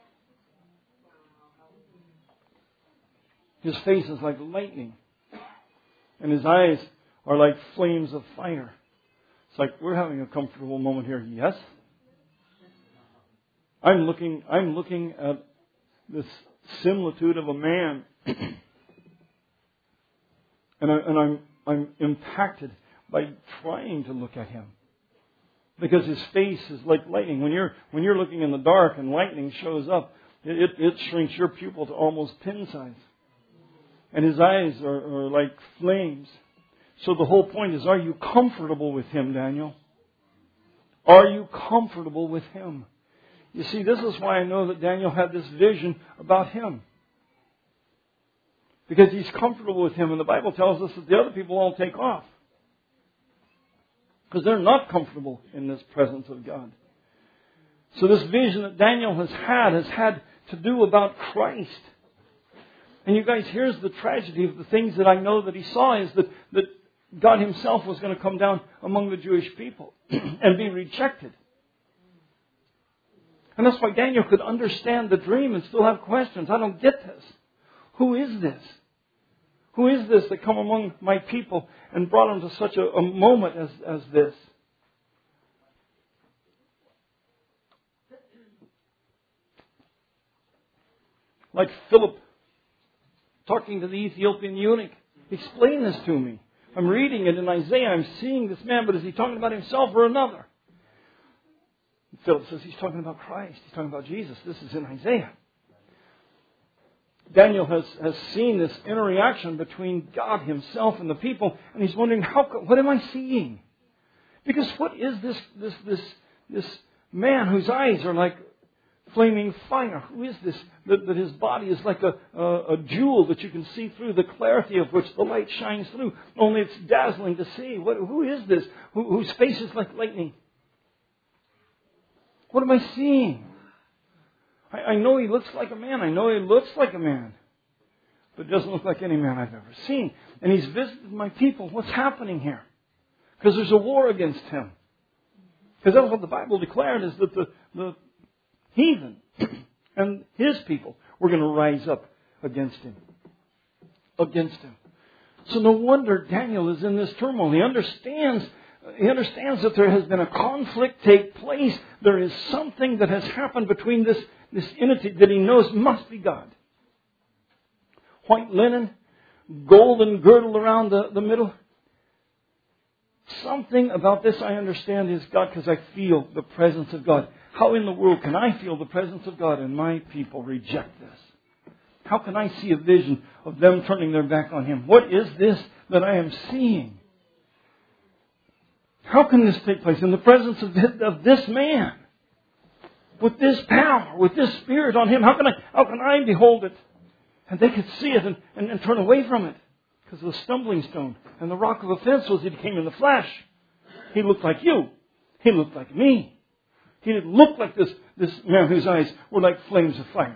Speaker 1: His face is like lightning. And his eyes are like flames of fire. It's like we're having a comfortable moment here. Yes? I'm looking I'm looking at this similitude of a man. and I, and I'm, I'm impacted by trying to look at him. Because his face is like lightning. When you're, when you're looking in the dark and lightning shows up, it, it, it shrinks your pupil to almost pin size. And his eyes are, are like flames. So the whole point is, are you comfortable with him, Daniel? Are you comfortable with him? You see, this is why I know that Daniel had this vision about him. Because he's comfortable with him. And the Bible tells us that the other people all take off. Because they're not comfortable in this presence of God. So this vision that Daniel has had has had to do about Christ. And you guys, here's the tragedy of the things that I know that he saw is that, that God himself was going to come down among the Jewish people and be rejected. And that's why Daniel could understand the dream and still have questions. I don't get this. Who is this? Who is this that come among my people and brought them to such a, a moment as, as this? Like Philip talking to the Ethiopian eunuch. Explain this to me. I'm reading it in Isaiah. I'm seeing this man, but is he talking about himself or another? And Philip says he's talking about Christ. He's talking about Jesus. This is in Isaiah. Daniel has, has seen this interaction between God himself and the people, and he's wondering, how? What am I seeing? Because what is this this this this man whose eyes are like flaming fire? Who is this? That, that his body is like a, a, a jewel that you can see through, the clarity of which the light shines through. Only it's dazzling to see. What, who is this? Who, whose face is like lightning? What am I seeing? I, I know he looks like a man. I know he looks like a man. But it doesn't look like any man I've ever seen. And he's visited my people. What's happening here? Because there's a war against him. Because that's what the Bible declared, is that the, the heathen and his people were going to rise up against him. Against him. So no wonder Daniel is in this turmoil. He understands, he understands that there has been a conflict take place. There is something that has happened between this, this entity that he knows must be God. White linen, golden girdle around the, the middle. Something about this I understand is God, because I feel the presence of God. How in the world can I feel the presence of God and my people reject this? How can I see a vision of them turning their back on Him? What is this that I am seeing? How can this take place in the presence of this, of this man? With this power, with this Spirit on him, how can I, how can I behold it? And they could see it and, and, and turn away from it. Because of the stumbling stone and the rock of offense was He came in the flesh. He looked like you. He looked like me. He didn't look like this, this man whose eyes were like flames of fire.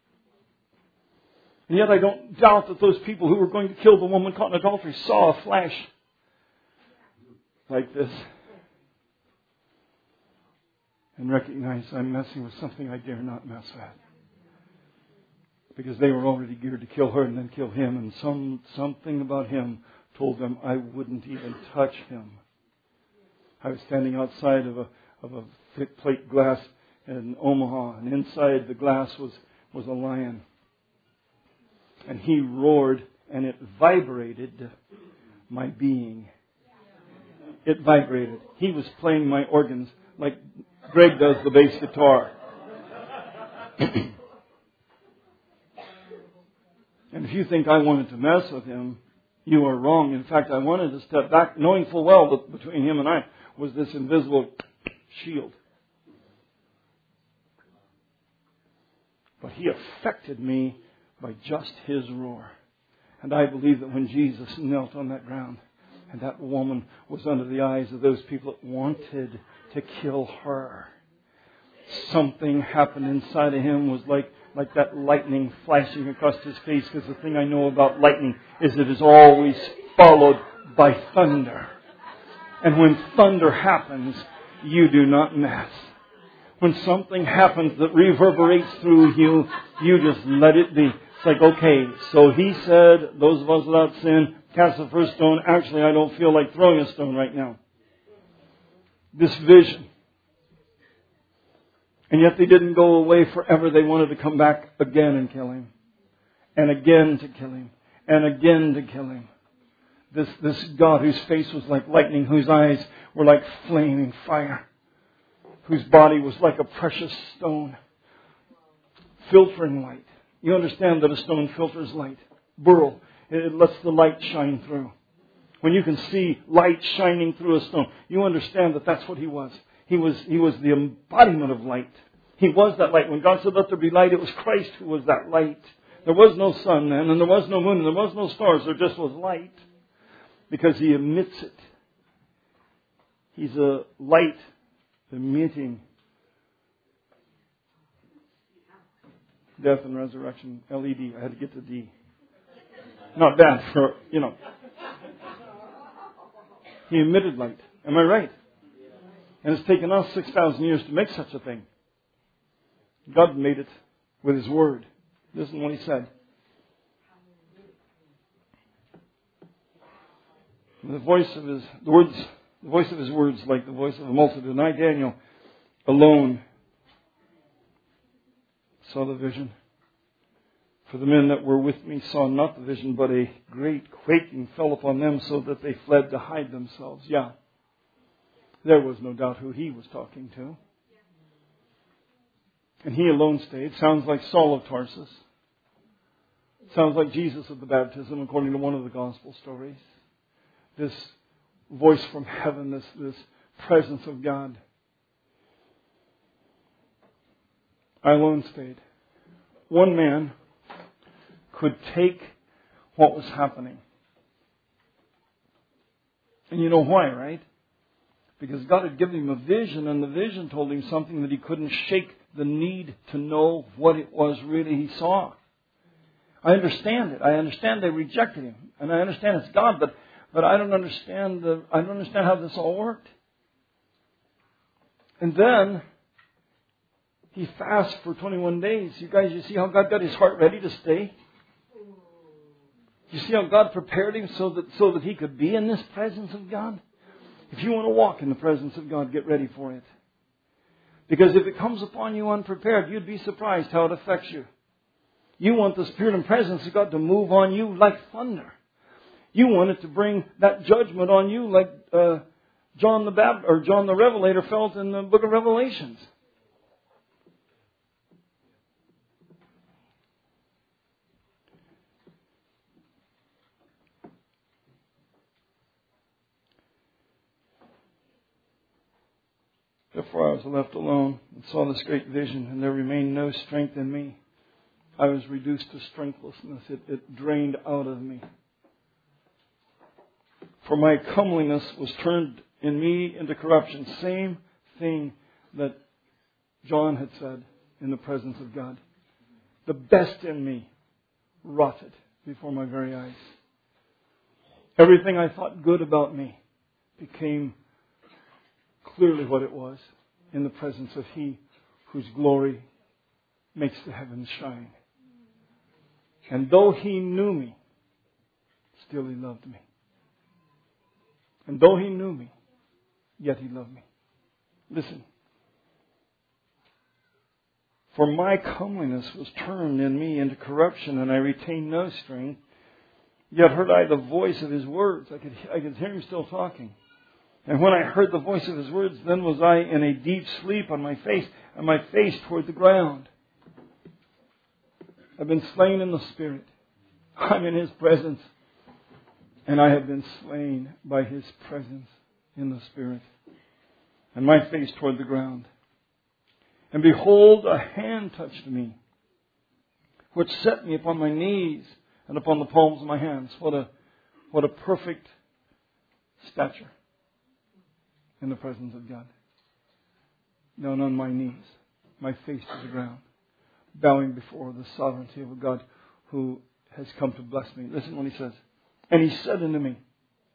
Speaker 1: And yet I don't doubt that those people who were going to kill the woman caught in adultery saw a flash like this and recognized, I'm messing with something I dare not mess with. Because they were already geared to kill her and then kill him. And some something about him told them I wouldn't even touch him. I was standing outside of a of a thick plate glass in Omaha. And inside the glass was, was a lion. And he roared and it vibrated my being. It vibrated. He was playing my organs like Greg does the bass guitar. And if you think I wanted to mess with him, you are wrong. In fact, I wanted to step back, knowing full well that between him and I was this invisible shield. But he affected me by just his roar. And I believe that when Jesus knelt on that ground, and that woman was under the eyes of those people that wanted to kill her, something happened inside of him was like Like that lightning flashing across his face. Because the thing I know about lightning is it is always followed by thunder. And when thunder happens, you do not mess. When something happens that reverberates through you, you just let it be. It's like, okay, so he said, those of us without sin, cast the first stone. Actually, I don't feel like throwing a stone right now. This vision. And yet they didn't go away forever. They wanted to come back again and kill him. and again to kill him, and again to kill him. This, this God whose face was like lightning, whose eyes were like flaming fire, whose body was like a precious stone, filtering light. You understand that a stone filters light. Burl, it lets the light shine through. When you can see light shining through a stone, you understand that that's what he was. He was, he was the embodiment of light. He was that light. When God said, let there be light, it was Christ who was that light. There was no sun then, and there was no moon, and there was no stars. There just was light. Because he emits it. He's a light emitting death and resurrection. L E D. I had to get to D. Not bad for, you know. He emitted light. Am I right? And it's taken us six thousand years to make such a thing. God made it with His Word. Listen to what He said. The voice of His the words, the voice of His words, like the voice of a multitude. And I, Daniel, alone saw the vision. For the men that were with me saw not the vision, but a great quaking fell upon them, so that they fled to hide themselves. Yeah, there was no doubt who he was talking to. And he alone stayed. Sounds like Saul of Tarsus. Sounds like Jesus at the baptism, according to one of the gospel stories. This voice from heaven, this, this presence of God. I alone stayed. One man could take what was happening. And you know why, right? Because God had given him a vision, and the vision told him something that he couldn't shake the need to know what it was really he saw. I understand it. I understand they rejected him. And I understand it's God, but, but I don't understand the I don't understand how this all worked. And then he fasts for twenty-one days. You guys, you see how God got his heart ready to stay? You see how God prepared him so that so that he could be in this presence of God? If you want to walk in the presence of God, get ready for it. Because if it comes upon you unprepared, you'd be surprised how it affects you. You want the Spirit and presence of God to move on you like thunder. You want it to bring that judgment on you like uh, John the Baptist or John the Revelator felt in the book of Revelations. Therefore I was left alone and saw this great vision, and there remained no strength in me. I was reduced to strengthlessness. It, it drained out of me. For my comeliness was turned in me into corruption. Same thing that John had said in the presence of God. The best in me rotted before my very eyes. Everything I thought good about me became clearly what it was in the presence of He whose glory makes the heavens shine. And though He knew me, still He loved me. And though He knew me, yet He loved me. Listen. For my comeliness was turned in me into corruption, and I retained no strength. Yet heard I the voice of His words. I could, I could hear Him still talking. And when I heard the voice of His words, then was I in a deep sleep on my face, and my face toward the ground. I've been slain in the Spirit. I'm in His presence. And I have been slain by His presence in the Spirit. And my face toward the ground. And behold, a hand touched me, which set me upon my knees and upon the palms of my hands. What a, what a perfect stature in the presence of God. Down on my knees, my face to the ground, bowing before the sovereignty of a God who has come to bless me. Listen to what He says. And He said unto me,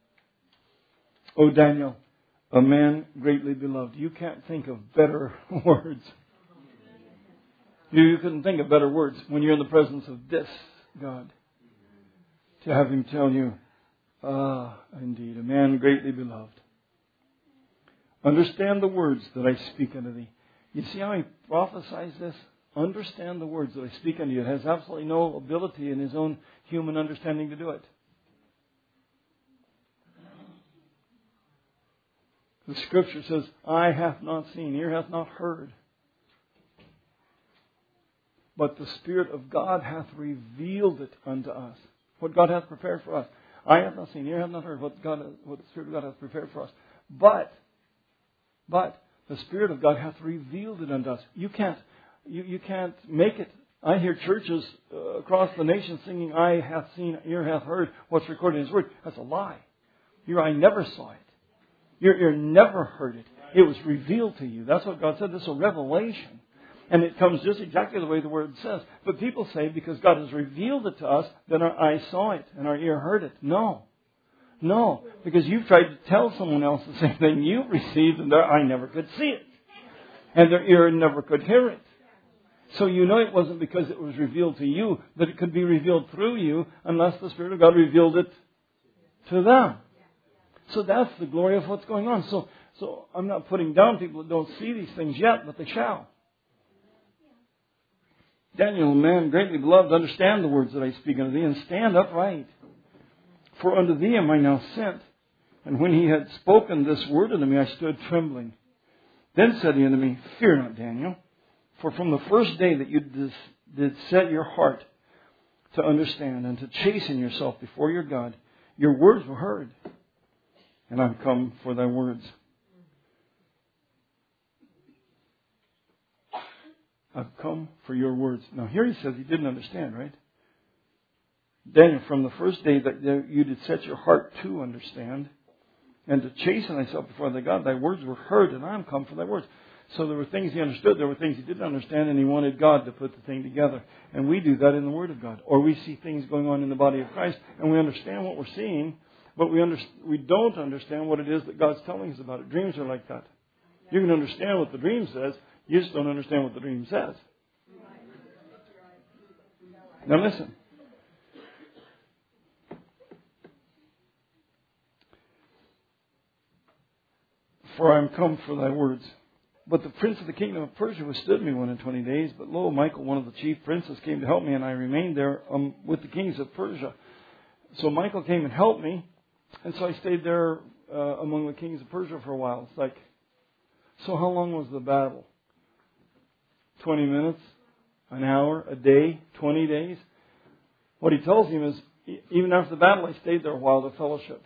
Speaker 1: O Daniel, a man greatly beloved. You can't think of better words. You, you couldn't think of better words when you're in the presence of this God. To have Him tell you, ah, indeed, a man greatly beloved. Understand the words that I speak unto thee. You see how He prophesies this? understand the words that I speak unto you. It has absolutely no ability in his own human understanding to do it. The Scripture says, eye hath not seen, ear hath not heard. But the Spirit of God hath revealed it unto us. What God hath prepared for us. Eye hath not seen, ear hath not heard what God, what the Spirit of God hath prepared for us. But, but, the Spirit of God hath revealed it unto us. You can't, you, you can't make it. I hear churches uh, across the nation singing, eye hath seen, ear hath heard what's recorded in His Word. That's a lie. Your eye never saw it. Your ear never heard it. It was revealed to you. That's what God said. This is a revelation. And it comes just exactly the way the Word says. But people say because God has revealed it to us, then our eye saw it and our ear heard it. No. No. Because you've tried to tell someone else the same thing you received and their eye never could see it. And their ear never could hear it. So you know it wasn't because it was revealed to you that it could be revealed through you unless the Spirit of God revealed it to them. So that's the glory of what's going on. So, so I'm not putting down people that don't see these things yet, but they shall. Daniel, man greatly beloved, understand the words that I speak unto thee, and stand upright. For unto thee am I now sent. And when he had spoken this word unto me, I stood trembling. Then said he unto me, fear not, Daniel, for from the first day that you did set your heart to understand and to chasten yourself before your God, your words were heard. And I'm come for thy words. I've come for your words. Now here he says he didn't understand, right? Daniel, from the first day that you did set your heart to understand and to chasten thyself before thy God, thy words were heard, and I'm come for thy words. So there were things he understood, there were things he didn't understand, and he wanted God to put the thing together. And we do that in the Word of God. Or we see things going on in the body of Christ, and we understand what we're seeing, but we under, we don't understand what it is that God's telling us about it. Dreams are like that. You can understand what the dream says, you just don't understand what the dream says. Now listen. For I am come for thy words. But the prince of the kingdom of Persia withstood me one and twenty days. But lo, Michael, one of the chief princes, came to help me, and I remained there um, with the kings of Persia. So Michael came and helped me. And so I stayed there uh, among the kings of Persia for a while. It's like, so how long was the battle? twenty minutes? An hour? A day? twenty days? What he tells him is, even after the battle, I stayed there a while to fellowship.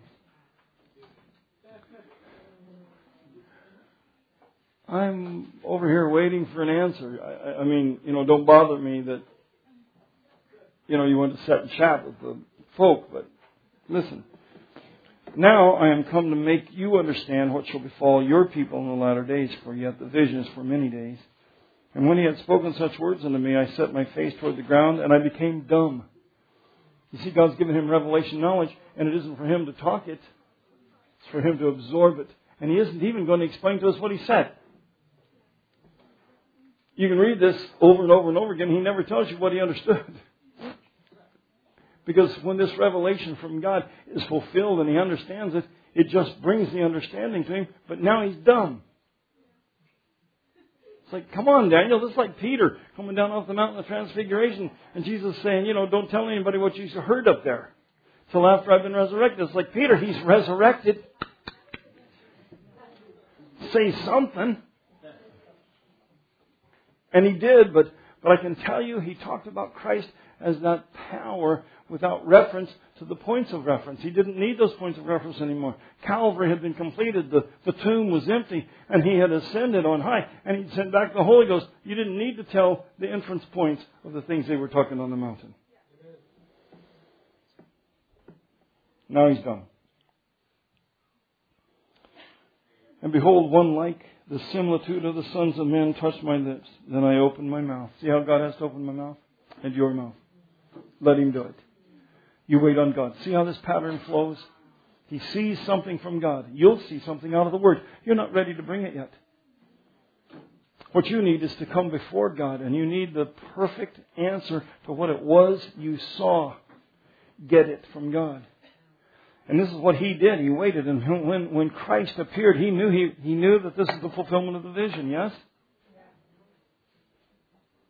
Speaker 1: I'm over here waiting for an answer. I, I mean, you know, don't bother me that, you know, you want to sit and chat with the folk, but listen. Now I am come to make you understand what shall befall your people in the latter days, for yet the vision is for many days. And when he had spoken such words unto me, I set my face toward the ground, and I became dumb. You see, God's given him revelation knowledge, and it isn't for him to talk it. It's for him to absorb it. And he isn't even going to explain to us what he said. You can read this over and over and over again. He never tells you what he understood. Because when this revelation from God is fulfilled and he understands it, it just brings the understanding to him. But now he's dumb. It's like, come on, Daniel. This is like Peter coming down off the mountain of transfiguration. And Jesus saying, you know, don't tell anybody what you heard up there till after I've been resurrected. It's like, Peter, he's resurrected. Say something. And he did, but, but I can tell you he talked about Christ as that power without reference to the points of reference. He didn't need those points of reference anymore. Calvary had been completed. The, the tomb was empty, and he had ascended on high. And he'd sent back the Holy Ghost. You didn't need to tell the inference points of the things they were talking on the mountain. Now he's done. And behold, one like the similitude of the sons of men touched my lips. Then I opened my mouth. See how God has to open my mouth? And your mouth. Let him do it. You wait on God. See how this pattern flows? He sees something from God. You'll see something out of the Word. You're not ready to bring it yet. What you need is to come before God, and you need the perfect answer to what it was you saw. Get it from God. And this is what he did. He waited, and when, when Christ appeared, he knew he, he knew that this is the fulfillment of the vision, yes?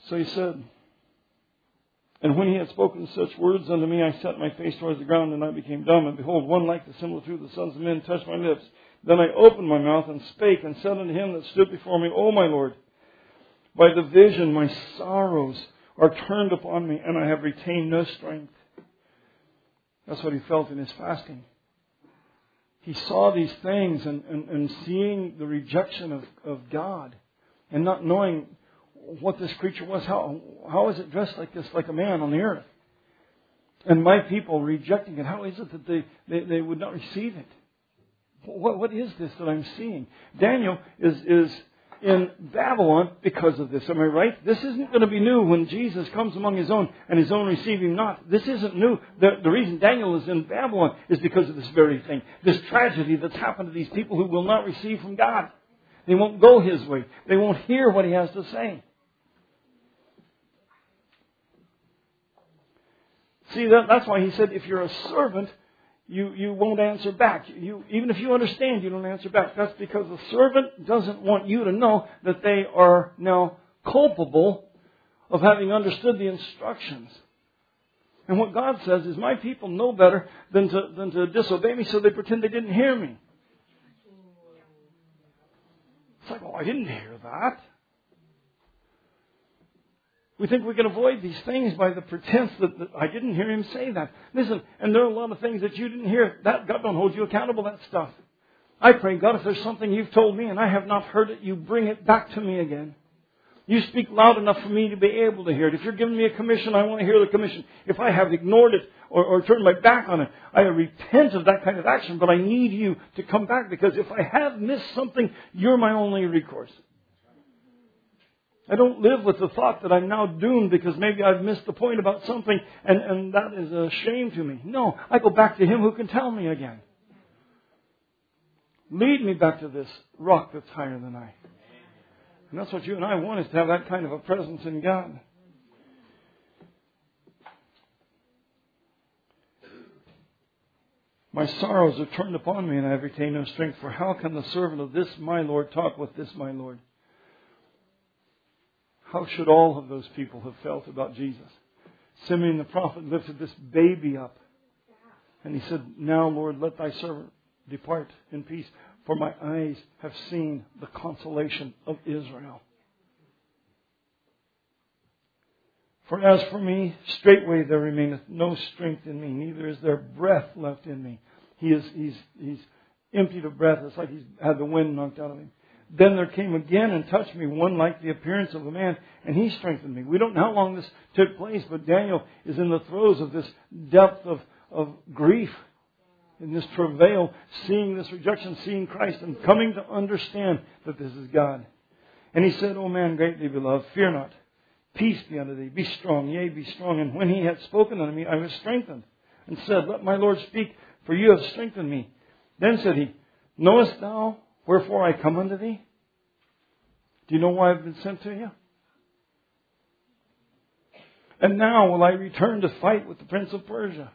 Speaker 1: So he said, and when he had spoken such words unto me, I set my face towards the ground, and I became dumb. And behold, one like the symbol through the sons of men touched my lips. Then I opened my mouth and spake, and said unto him that stood before me, O my Lord, by the vision my sorrows are turned upon me, and I have retained no strength. That's what he felt in his fasting. He saw these things, and, and, and seeing the rejection of, of God, and not knowing what this creature was. How, how is it dressed like this, like a man on the earth? And my people rejecting it. How is it that they, they, they would not receive it? What, what is this that I'm seeing? Daniel is, is in Babylon because of this. Am I right? This isn't going to be new when Jesus comes among his own and his own receive him not. This isn't new. The, the reason Daniel is in Babylon is because of this very thing. This tragedy that's happened to these people who will not receive from God. They won't go his way. They won't hear what he has to say. See, that, that's why he said, if you're a servant, you, you won't answer back. You, even if you understand, you don't answer back. That's because the servant doesn't want you to know that they are now culpable of having understood the instructions. And what God says is, my people know better than to, than to disobey me, so they pretend they didn't hear me. It's like, oh, I didn't hear that. We think we can avoid these things by the pretense that, that I didn't hear him say that. Listen, and there are a lot of things that you didn't hear. That God don't hold you accountable, that stuff. I pray, God, if there's something you've told me and I have not heard it, you bring it back to me again. You speak loud enough for me to be able to hear it. If you're giving me a commission, I want to hear the commission. If I have ignored it or, or turned my back on it, I repent of that kind of action, but I need you to come back, because if I have missed something, you're my only recourse. I don't live with the thought that I'm now doomed because maybe I've missed the point about something, and, and that is a shame to me. No, I go back to him who can tell me again. Lead me back to this rock that's higher than I. And that's what you and I want, is to have that kind of a presence in God. My sorrows are turned upon me, and I have retained no strength. For how can the servant of this my Lord talk with this my Lord? How should all of those people have felt about Jesus? Simeon the prophet lifted this baby up, and he said, now, Lord, let thy servant depart in peace, for my eyes have seen the consolation of Israel. For as for me, straightway there remaineth no strength in me, neither is there breath left in me. He is he's he's emptied of breath. It's like he's had the wind knocked out of him. Then there came again and touched me one like the appearance of a man, and he strengthened me. We don't know how long this took place, but Daniel is in the throes of this depth of, of grief, in this travail, seeing this rejection, seeing Christ, and coming to understand that this is God. And he said, O man greatly beloved, fear not. Peace be unto thee. Be strong, yea, be strong. And when he had spoken unto me, I was strengthened, and said, let my Lord speak, for you have strengthened me. Then said he, knowest thou wherefore I come unto thee? Do you know why I've been sent to you? And now will I return to fight with the prince of Persia.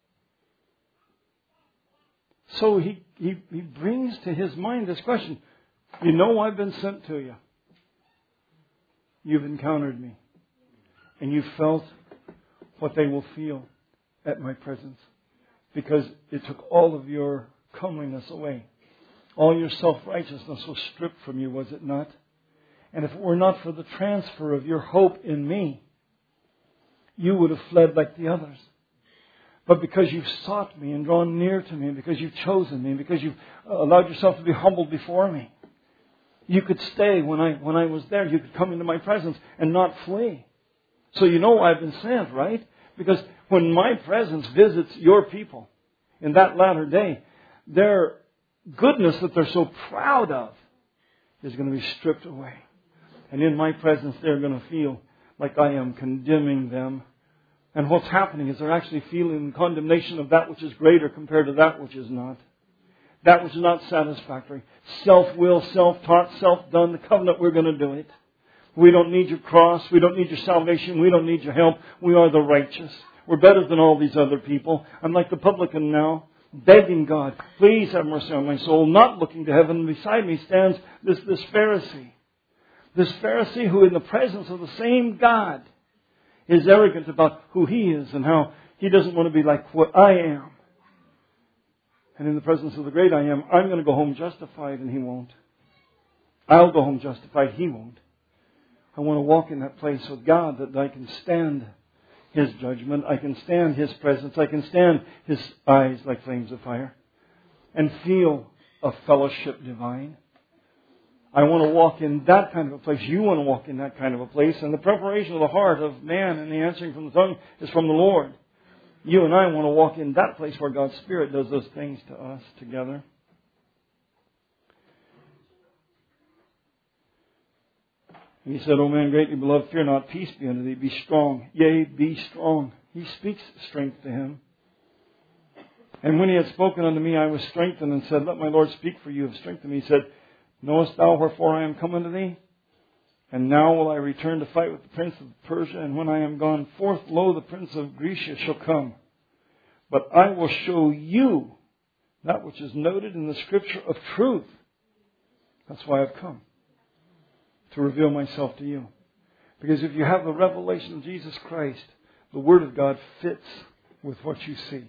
Speaker 1: So he, he, he brings to his mind this question. You know I've been sent to you. You've encountered me. And you felt what they will feel at my presence. Because it took all of your comeliness away. All your self-righteousness was stripped from you, was it not? And if it were not for the transfer of your hope in me, you would have fled like the others. But because you've sought me and drawn near to me, because you've chosen me, because you've allowed yourself to be humbled before me, you could stay when I when I was there. You could come into my presence and not flee. So you know I've been sent, right? Because when my presence visits your people in that latter day, their goodness that they're so proud of is going to be stripped away. And in my presence, they're going to feel like I am condemning them. And what's happening is they're actually feeling condemnation of that which is greater compared to that which is not. That which is not satisfactory. Self-will, self-taught, self-done. The covenant, we're going to do it. We don't need your cross. We don't need your salvation. We don't need your help. We are the righteous. We're better than all these other people. I'm like the publican now, begging God, please have mercy on my soul. Not looking to heaven. Beside me stands this, this Pharisee. This Pharisee who in the presence of the same God is arrogant about who he is and how he doesn't want to be like what I am. And in the presence of the great I am, I'm going to go home justified and he won't. I'll go home justified, he won't. I want to walk in that place with God that I can stand His judgment. I can stand His presence. I can stand His eyes like flames of fire. And feel a fellowship divine. I want to walk in that kind of a place. You want to walk in that kind of a place. And the preparation of the heart of man and the answering from the tongue is from the Lord. You and I want to walk in that place where God's Spirit does those things to us together. And he said, O man greatly beloved, fear not, peace be unto thee, be strong. Yea, be strong. He speaks strength to him. And when he had spoken unto me, I was strengthened, and said, Let my Lord speak, for you have strengthened me. He said, Knowest thou wherefore I am come unto thee? And now will I return to fight with the prince of Persia, and when I am gone forth, lo, the prince of Grecia shall come. But I will show you that which is noted in the Scripture of truth. That's why I've come. To reveal myself to you. Because if you have the revelation of Jesus Christ, the Word of God fits with what you see.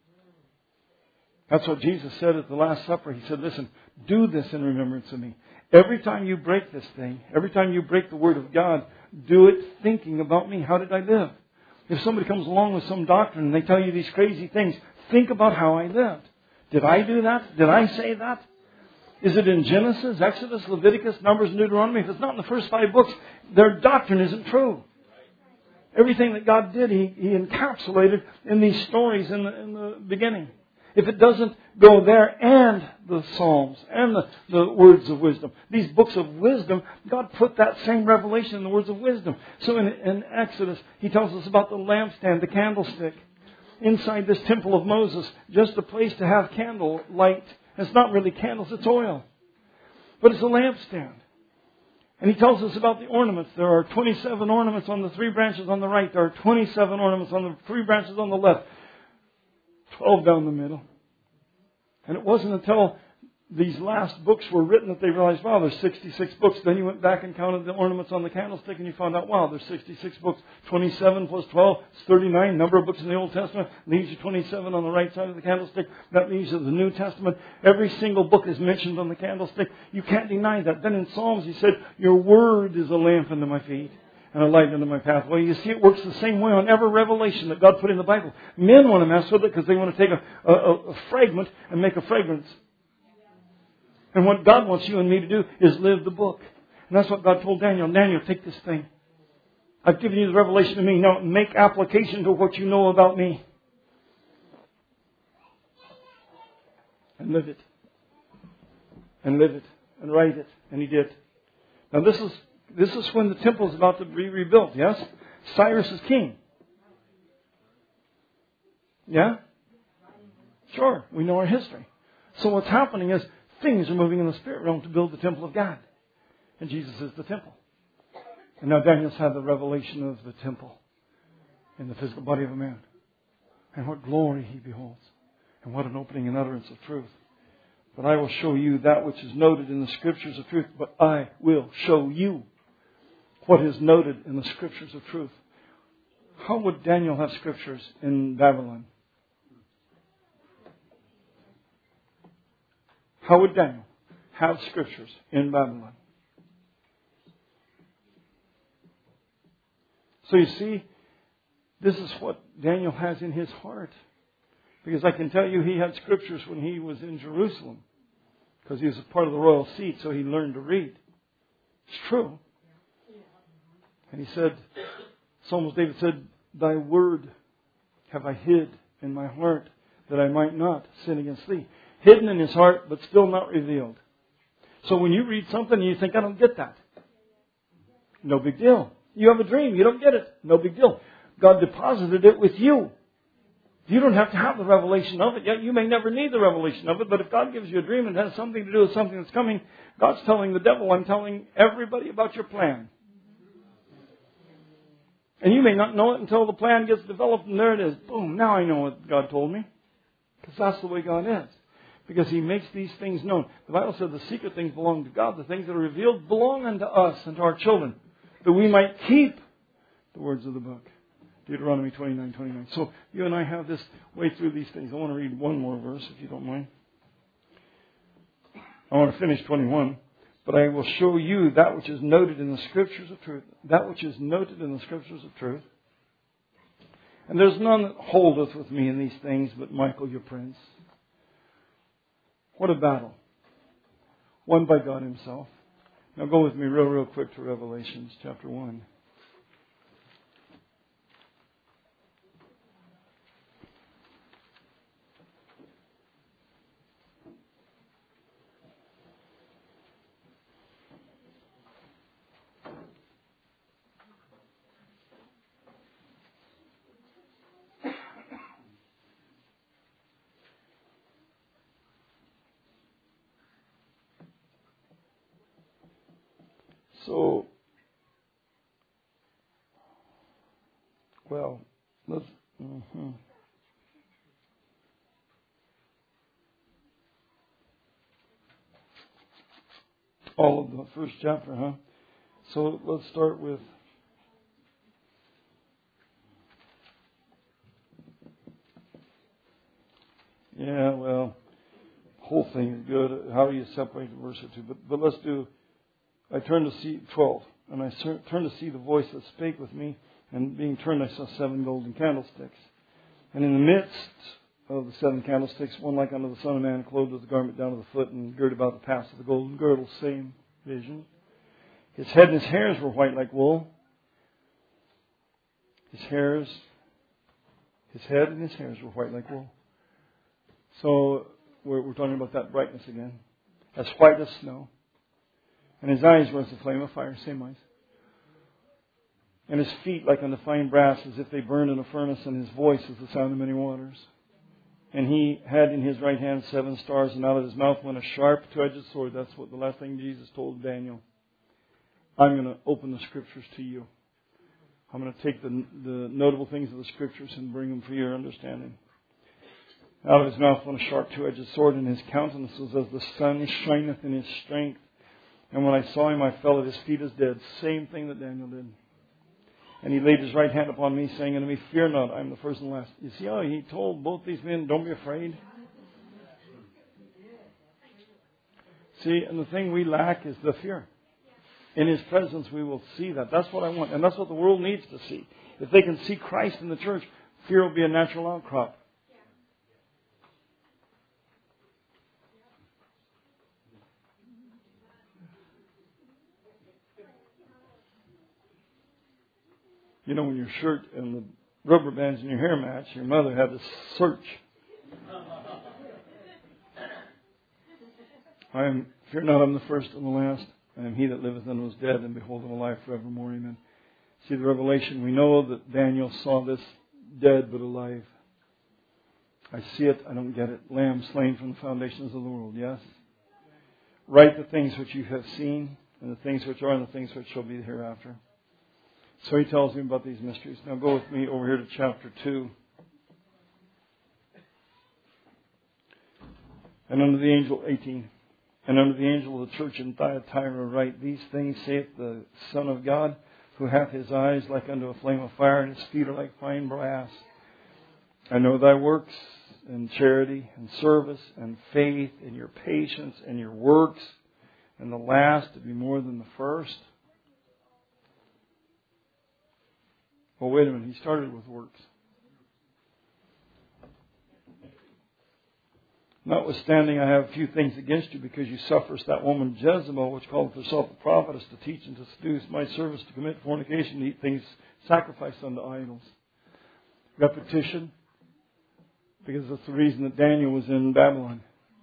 Speaker 1: That's what Jesus said at the Last Supper. He said, listen, do this in remembrance of me. Every time you break this thing, every time you break the Word of God, do it thinking about me. How did I live? If somebody comes along with some doctrine and they tell you these crazy things, think about how I lived. Did I do that? Did I say that? Is it in Genesis, Exodus, Leviticus, Numbers, and Deuteronomy? If it's not in the first five books, their doctrine isn't true. Everything that God did, He, he encapsulated in these stories in the, in the beginning. If it doesn't go there and the Psalms and the, the words of wisdom, these books of wisdom, God put that same revelation in the words of wisdom. So in, in Exodus, He tells us about the lampstand, the candlestick. Inside this temple of Moses, just a place to have candle light. It's not really candles, it's oil. But it's a lampstand. And He tells us about the ornaments. There are twenty-seven ornaments on the three branches on the right. There are twenty-seven ornaments on the three branches on the left. twelve down the middle. And it wasn't until these last books were written that they realized, wow, there's sixty-six books. Then you went back and counted the ornaments on the candlestick and you found out, wow, there's sixty-six books. twenty-seven plus twelve is thirty-nine. Number of books in the Old Testament leaves you twenty-seven on the right side of the candlestick. That leaves you the New Testament. Every single book is mentioned on the candlestick. You can't deny that. Then in Psalms He said, Your word is a lamp unto my feet and a light unto my pathway. You see, it works the same way on every revelation that God put in the Bible. Men want to mess with it because they want to take a, a, a fragment and make a fragrance. And what God wants you and me to do is live the book. And that's what God told Daniel. Daniel, take this thing. I've given you the revelation of me. Now make application to what you know about me. And live it. And live it. And write it. And he did. Now this is this is when the temple is about to be rebuilt, yes? Cyrus is king. Yeah? Sure, we know our history. So what's happening is things are moving in the spirit realm to build the temple of God. And Jesus is the temple. And now Daniel's had the revelation of the temple in the physical body of a man. And what glory he beholds. And what an opening and utterance of truth. But I will show you that which is noted in the Scriptures of truth. But I will show you what is noted in the Scriptures of truth. How would Daniel have Scriptures in Babylon? How would Daniel have Scriptures in Babylon? So you see, this is what Daniel has in his heart. Because I can tell you he had Scriptures when he was in Jerusalem. Because he was a part of the royal seat, so he learned to read. It's true. And he said, Psalms David said, Thy word have I hid in my heart, that I might not sin against thee. Hidden in his heart, but still not revealed. So when you read something and you think, I don't get that. No big deal. You have a dream, you don't get it. No big deal. God deposited it with you. You don't have to have the revelation of it yet. You may never need the revelation of it. But if God gives you a dream and it has something to do with something that's coming, God's telling the devil, I'm telling everybody about your plan. And you may not know it until the plan gets developed and there it is. Boom, now I know what God told me. Because that's the way God is. Because He makes these things known. The Bible said the secret things belong to God. The things that are revealed belong unto us and to our children, that we might keep the words of the book. Deuteronomy twenty-nine twenty-nine. So you and I have this way through these things. I want to read one more verse, if you don't mind. I want to finish twenty-one. But I will show you that which is noted in the Scriptures of truth. That which is noted in the Scriptures of truth. And there's none that holdeth with me in these things but Michael your prince. What a battle. Won by God Himself. Now go with me real, real quick to Revelations chapter one. So, well, let's, mm-hmm. all of the first chapter, huh? So let's start with, yeah, well, the whole thing is good. How do you separate a verse or two? But, but let's do, I turned to see, twelve, and I turned to see the voice that spake with me, and being turned I saw seven golden candlesticks. And in the midst of the seven candlesticks, one like unto the Son of Man, clothed with a garment down to the foot, and girded about the pass of the golden girdle. Same vision. His head and his hairs were white like wool. His hairs, his head and his hairs were white like wool. So we're, we're talking about that brightness again. As white as snow. And his eyes were as a flame of fire, same eyes. And his feet like unto fine brass, as if they burned in a furnace, and his voice as the sound of many waters. And he had in his right hand seven stars, and out of his mouth went a sharp two-edged sword. That's what the last thing Jesus told Daniel. I'm going to open the Scriptures to you. I'm going to take the, the notable things of the Scriptures and bring them for your understanding. Out of his mouth went a sharp two-edged sword, and his countenance was as the sun shineth in his strength. And when I saw him, I fell at his feet as dead. Same thing that Daniel did. And he laid his right hand upon me, saying unto me, Fear not, I am the first and last. You see how he told both these men, don't be afraid? See, and the thing we lack is the fear. In His presence we will see that. That's what I want. And that's what the world needs to see. If they can see Christ in the church, fear will be a natural outcrop. You know, when your shirt and the rubber bands in your hair match, your mother had to search. I am, fear not, I am the first and the last. I am he that liveth and was dead, and behold, I am alive forevermore. Amen. See the revelation. We know that Daniel saw this dead but alive. I see it. I don't get it. Lamb slain from the foundations of the world. Yes? Write the things which you have seen, and the things which are, and the things which shall be hereafter. So he tells me about these mysteries. Now go with me over here to chapter two. And unto the angel, eighteen. And unto the angel of the church in Thyatira write, These things saith the Son of God, who hath his eyes like unto a flame of fire, and his feet are like fine brass. I know thy works, and charity, and service, and faith, and your patience, and your works, and the last to be more than the first. Well, wait a minute. He started with works. Notwithstanding, I have a few things against you, because you sufferest that woman Jezebel, which calleth herself a prophetess, to teach and to seduce my servants to commit fornication, to eat things sacrificed unto idols. Repetition, because that's the reason that Daniel was in Babylon.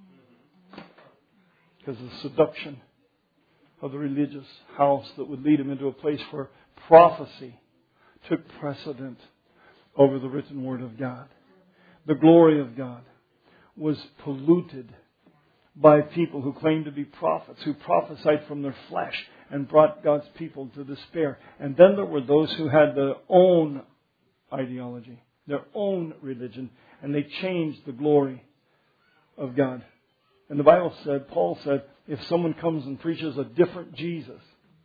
Speaker 1: Because of the seduction of the religious house that would lead him into a place where prophecy took precedent over the written word of God. The glory of God was polluted by people who claimed to be prophets, who prophesied from their flesh and brought God's people to despair. And then there were those who had their own ideology, their own religion, and they changed the glory of God And the Bible said, Paul said, if someone comes and preaches a different Jesus,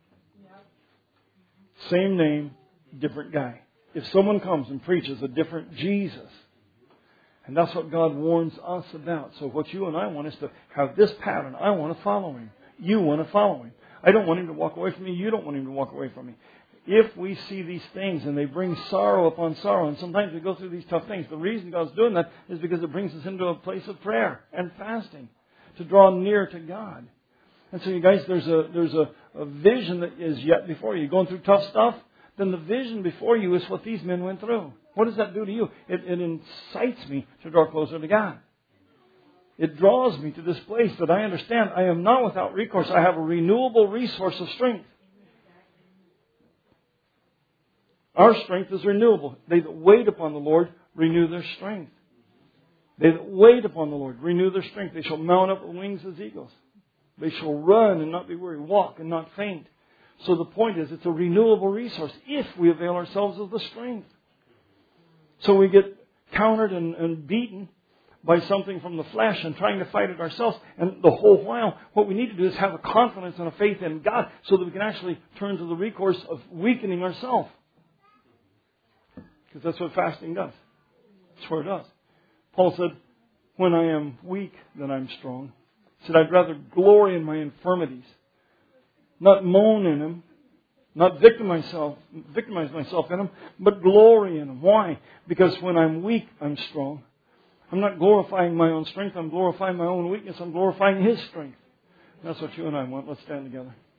Speaker 1: same name, different guy. If someone comes and preaches a different Jesus, and that's what God warns us about. So what you and I want is to have this pattern. I want to follow Him. You want to follow Him. I don't want Him to walk away from me. You don't want Him to walk away from me. If we see these things and they bring sorrow upon sorrow, and sometimes we go through these tough things, the reason God's doing that is because it brings us into a place of prayer and fasting to draw near to God. And so you guys, there's a there's a, a vision that is yet before you. You're going through tough stuff, then the vision before you is what these men went through. What does that do to you? It, it incites me to draw closer to God. It draws me to this place that I understand I am not without recourse. I have a renewable resource of strength. Our strength is renewable. They that wait upon the Lord renew their strength. They that wait upon the Lord renew their strength. They shall mount up with wings as eagles. They shall run and not be weary, walk and not faint. So the point is, it's a renewable resource if we avail ourselves of the strength. So we get countered and, and beaten by something from the flesh and trying to fight it ourselves. And the whole while, what we need to do is have a confidence and a faith in God so that we can actually turn to the recourse of weakening ourselves. Because that's what fasting does. That's what it does. Paul said, when I am weak, then I'm strong. He said, I'd rather glory in my infirmities, not moan in them, not victimize myself, victimize myself in them, but glory in them. Why? Because when I'm weak, I'm strong. I'm not glorifying my own strength. I'm glorifying my own weakness. I'm glorifying His strength. And that's what you and I want. Let's stand together.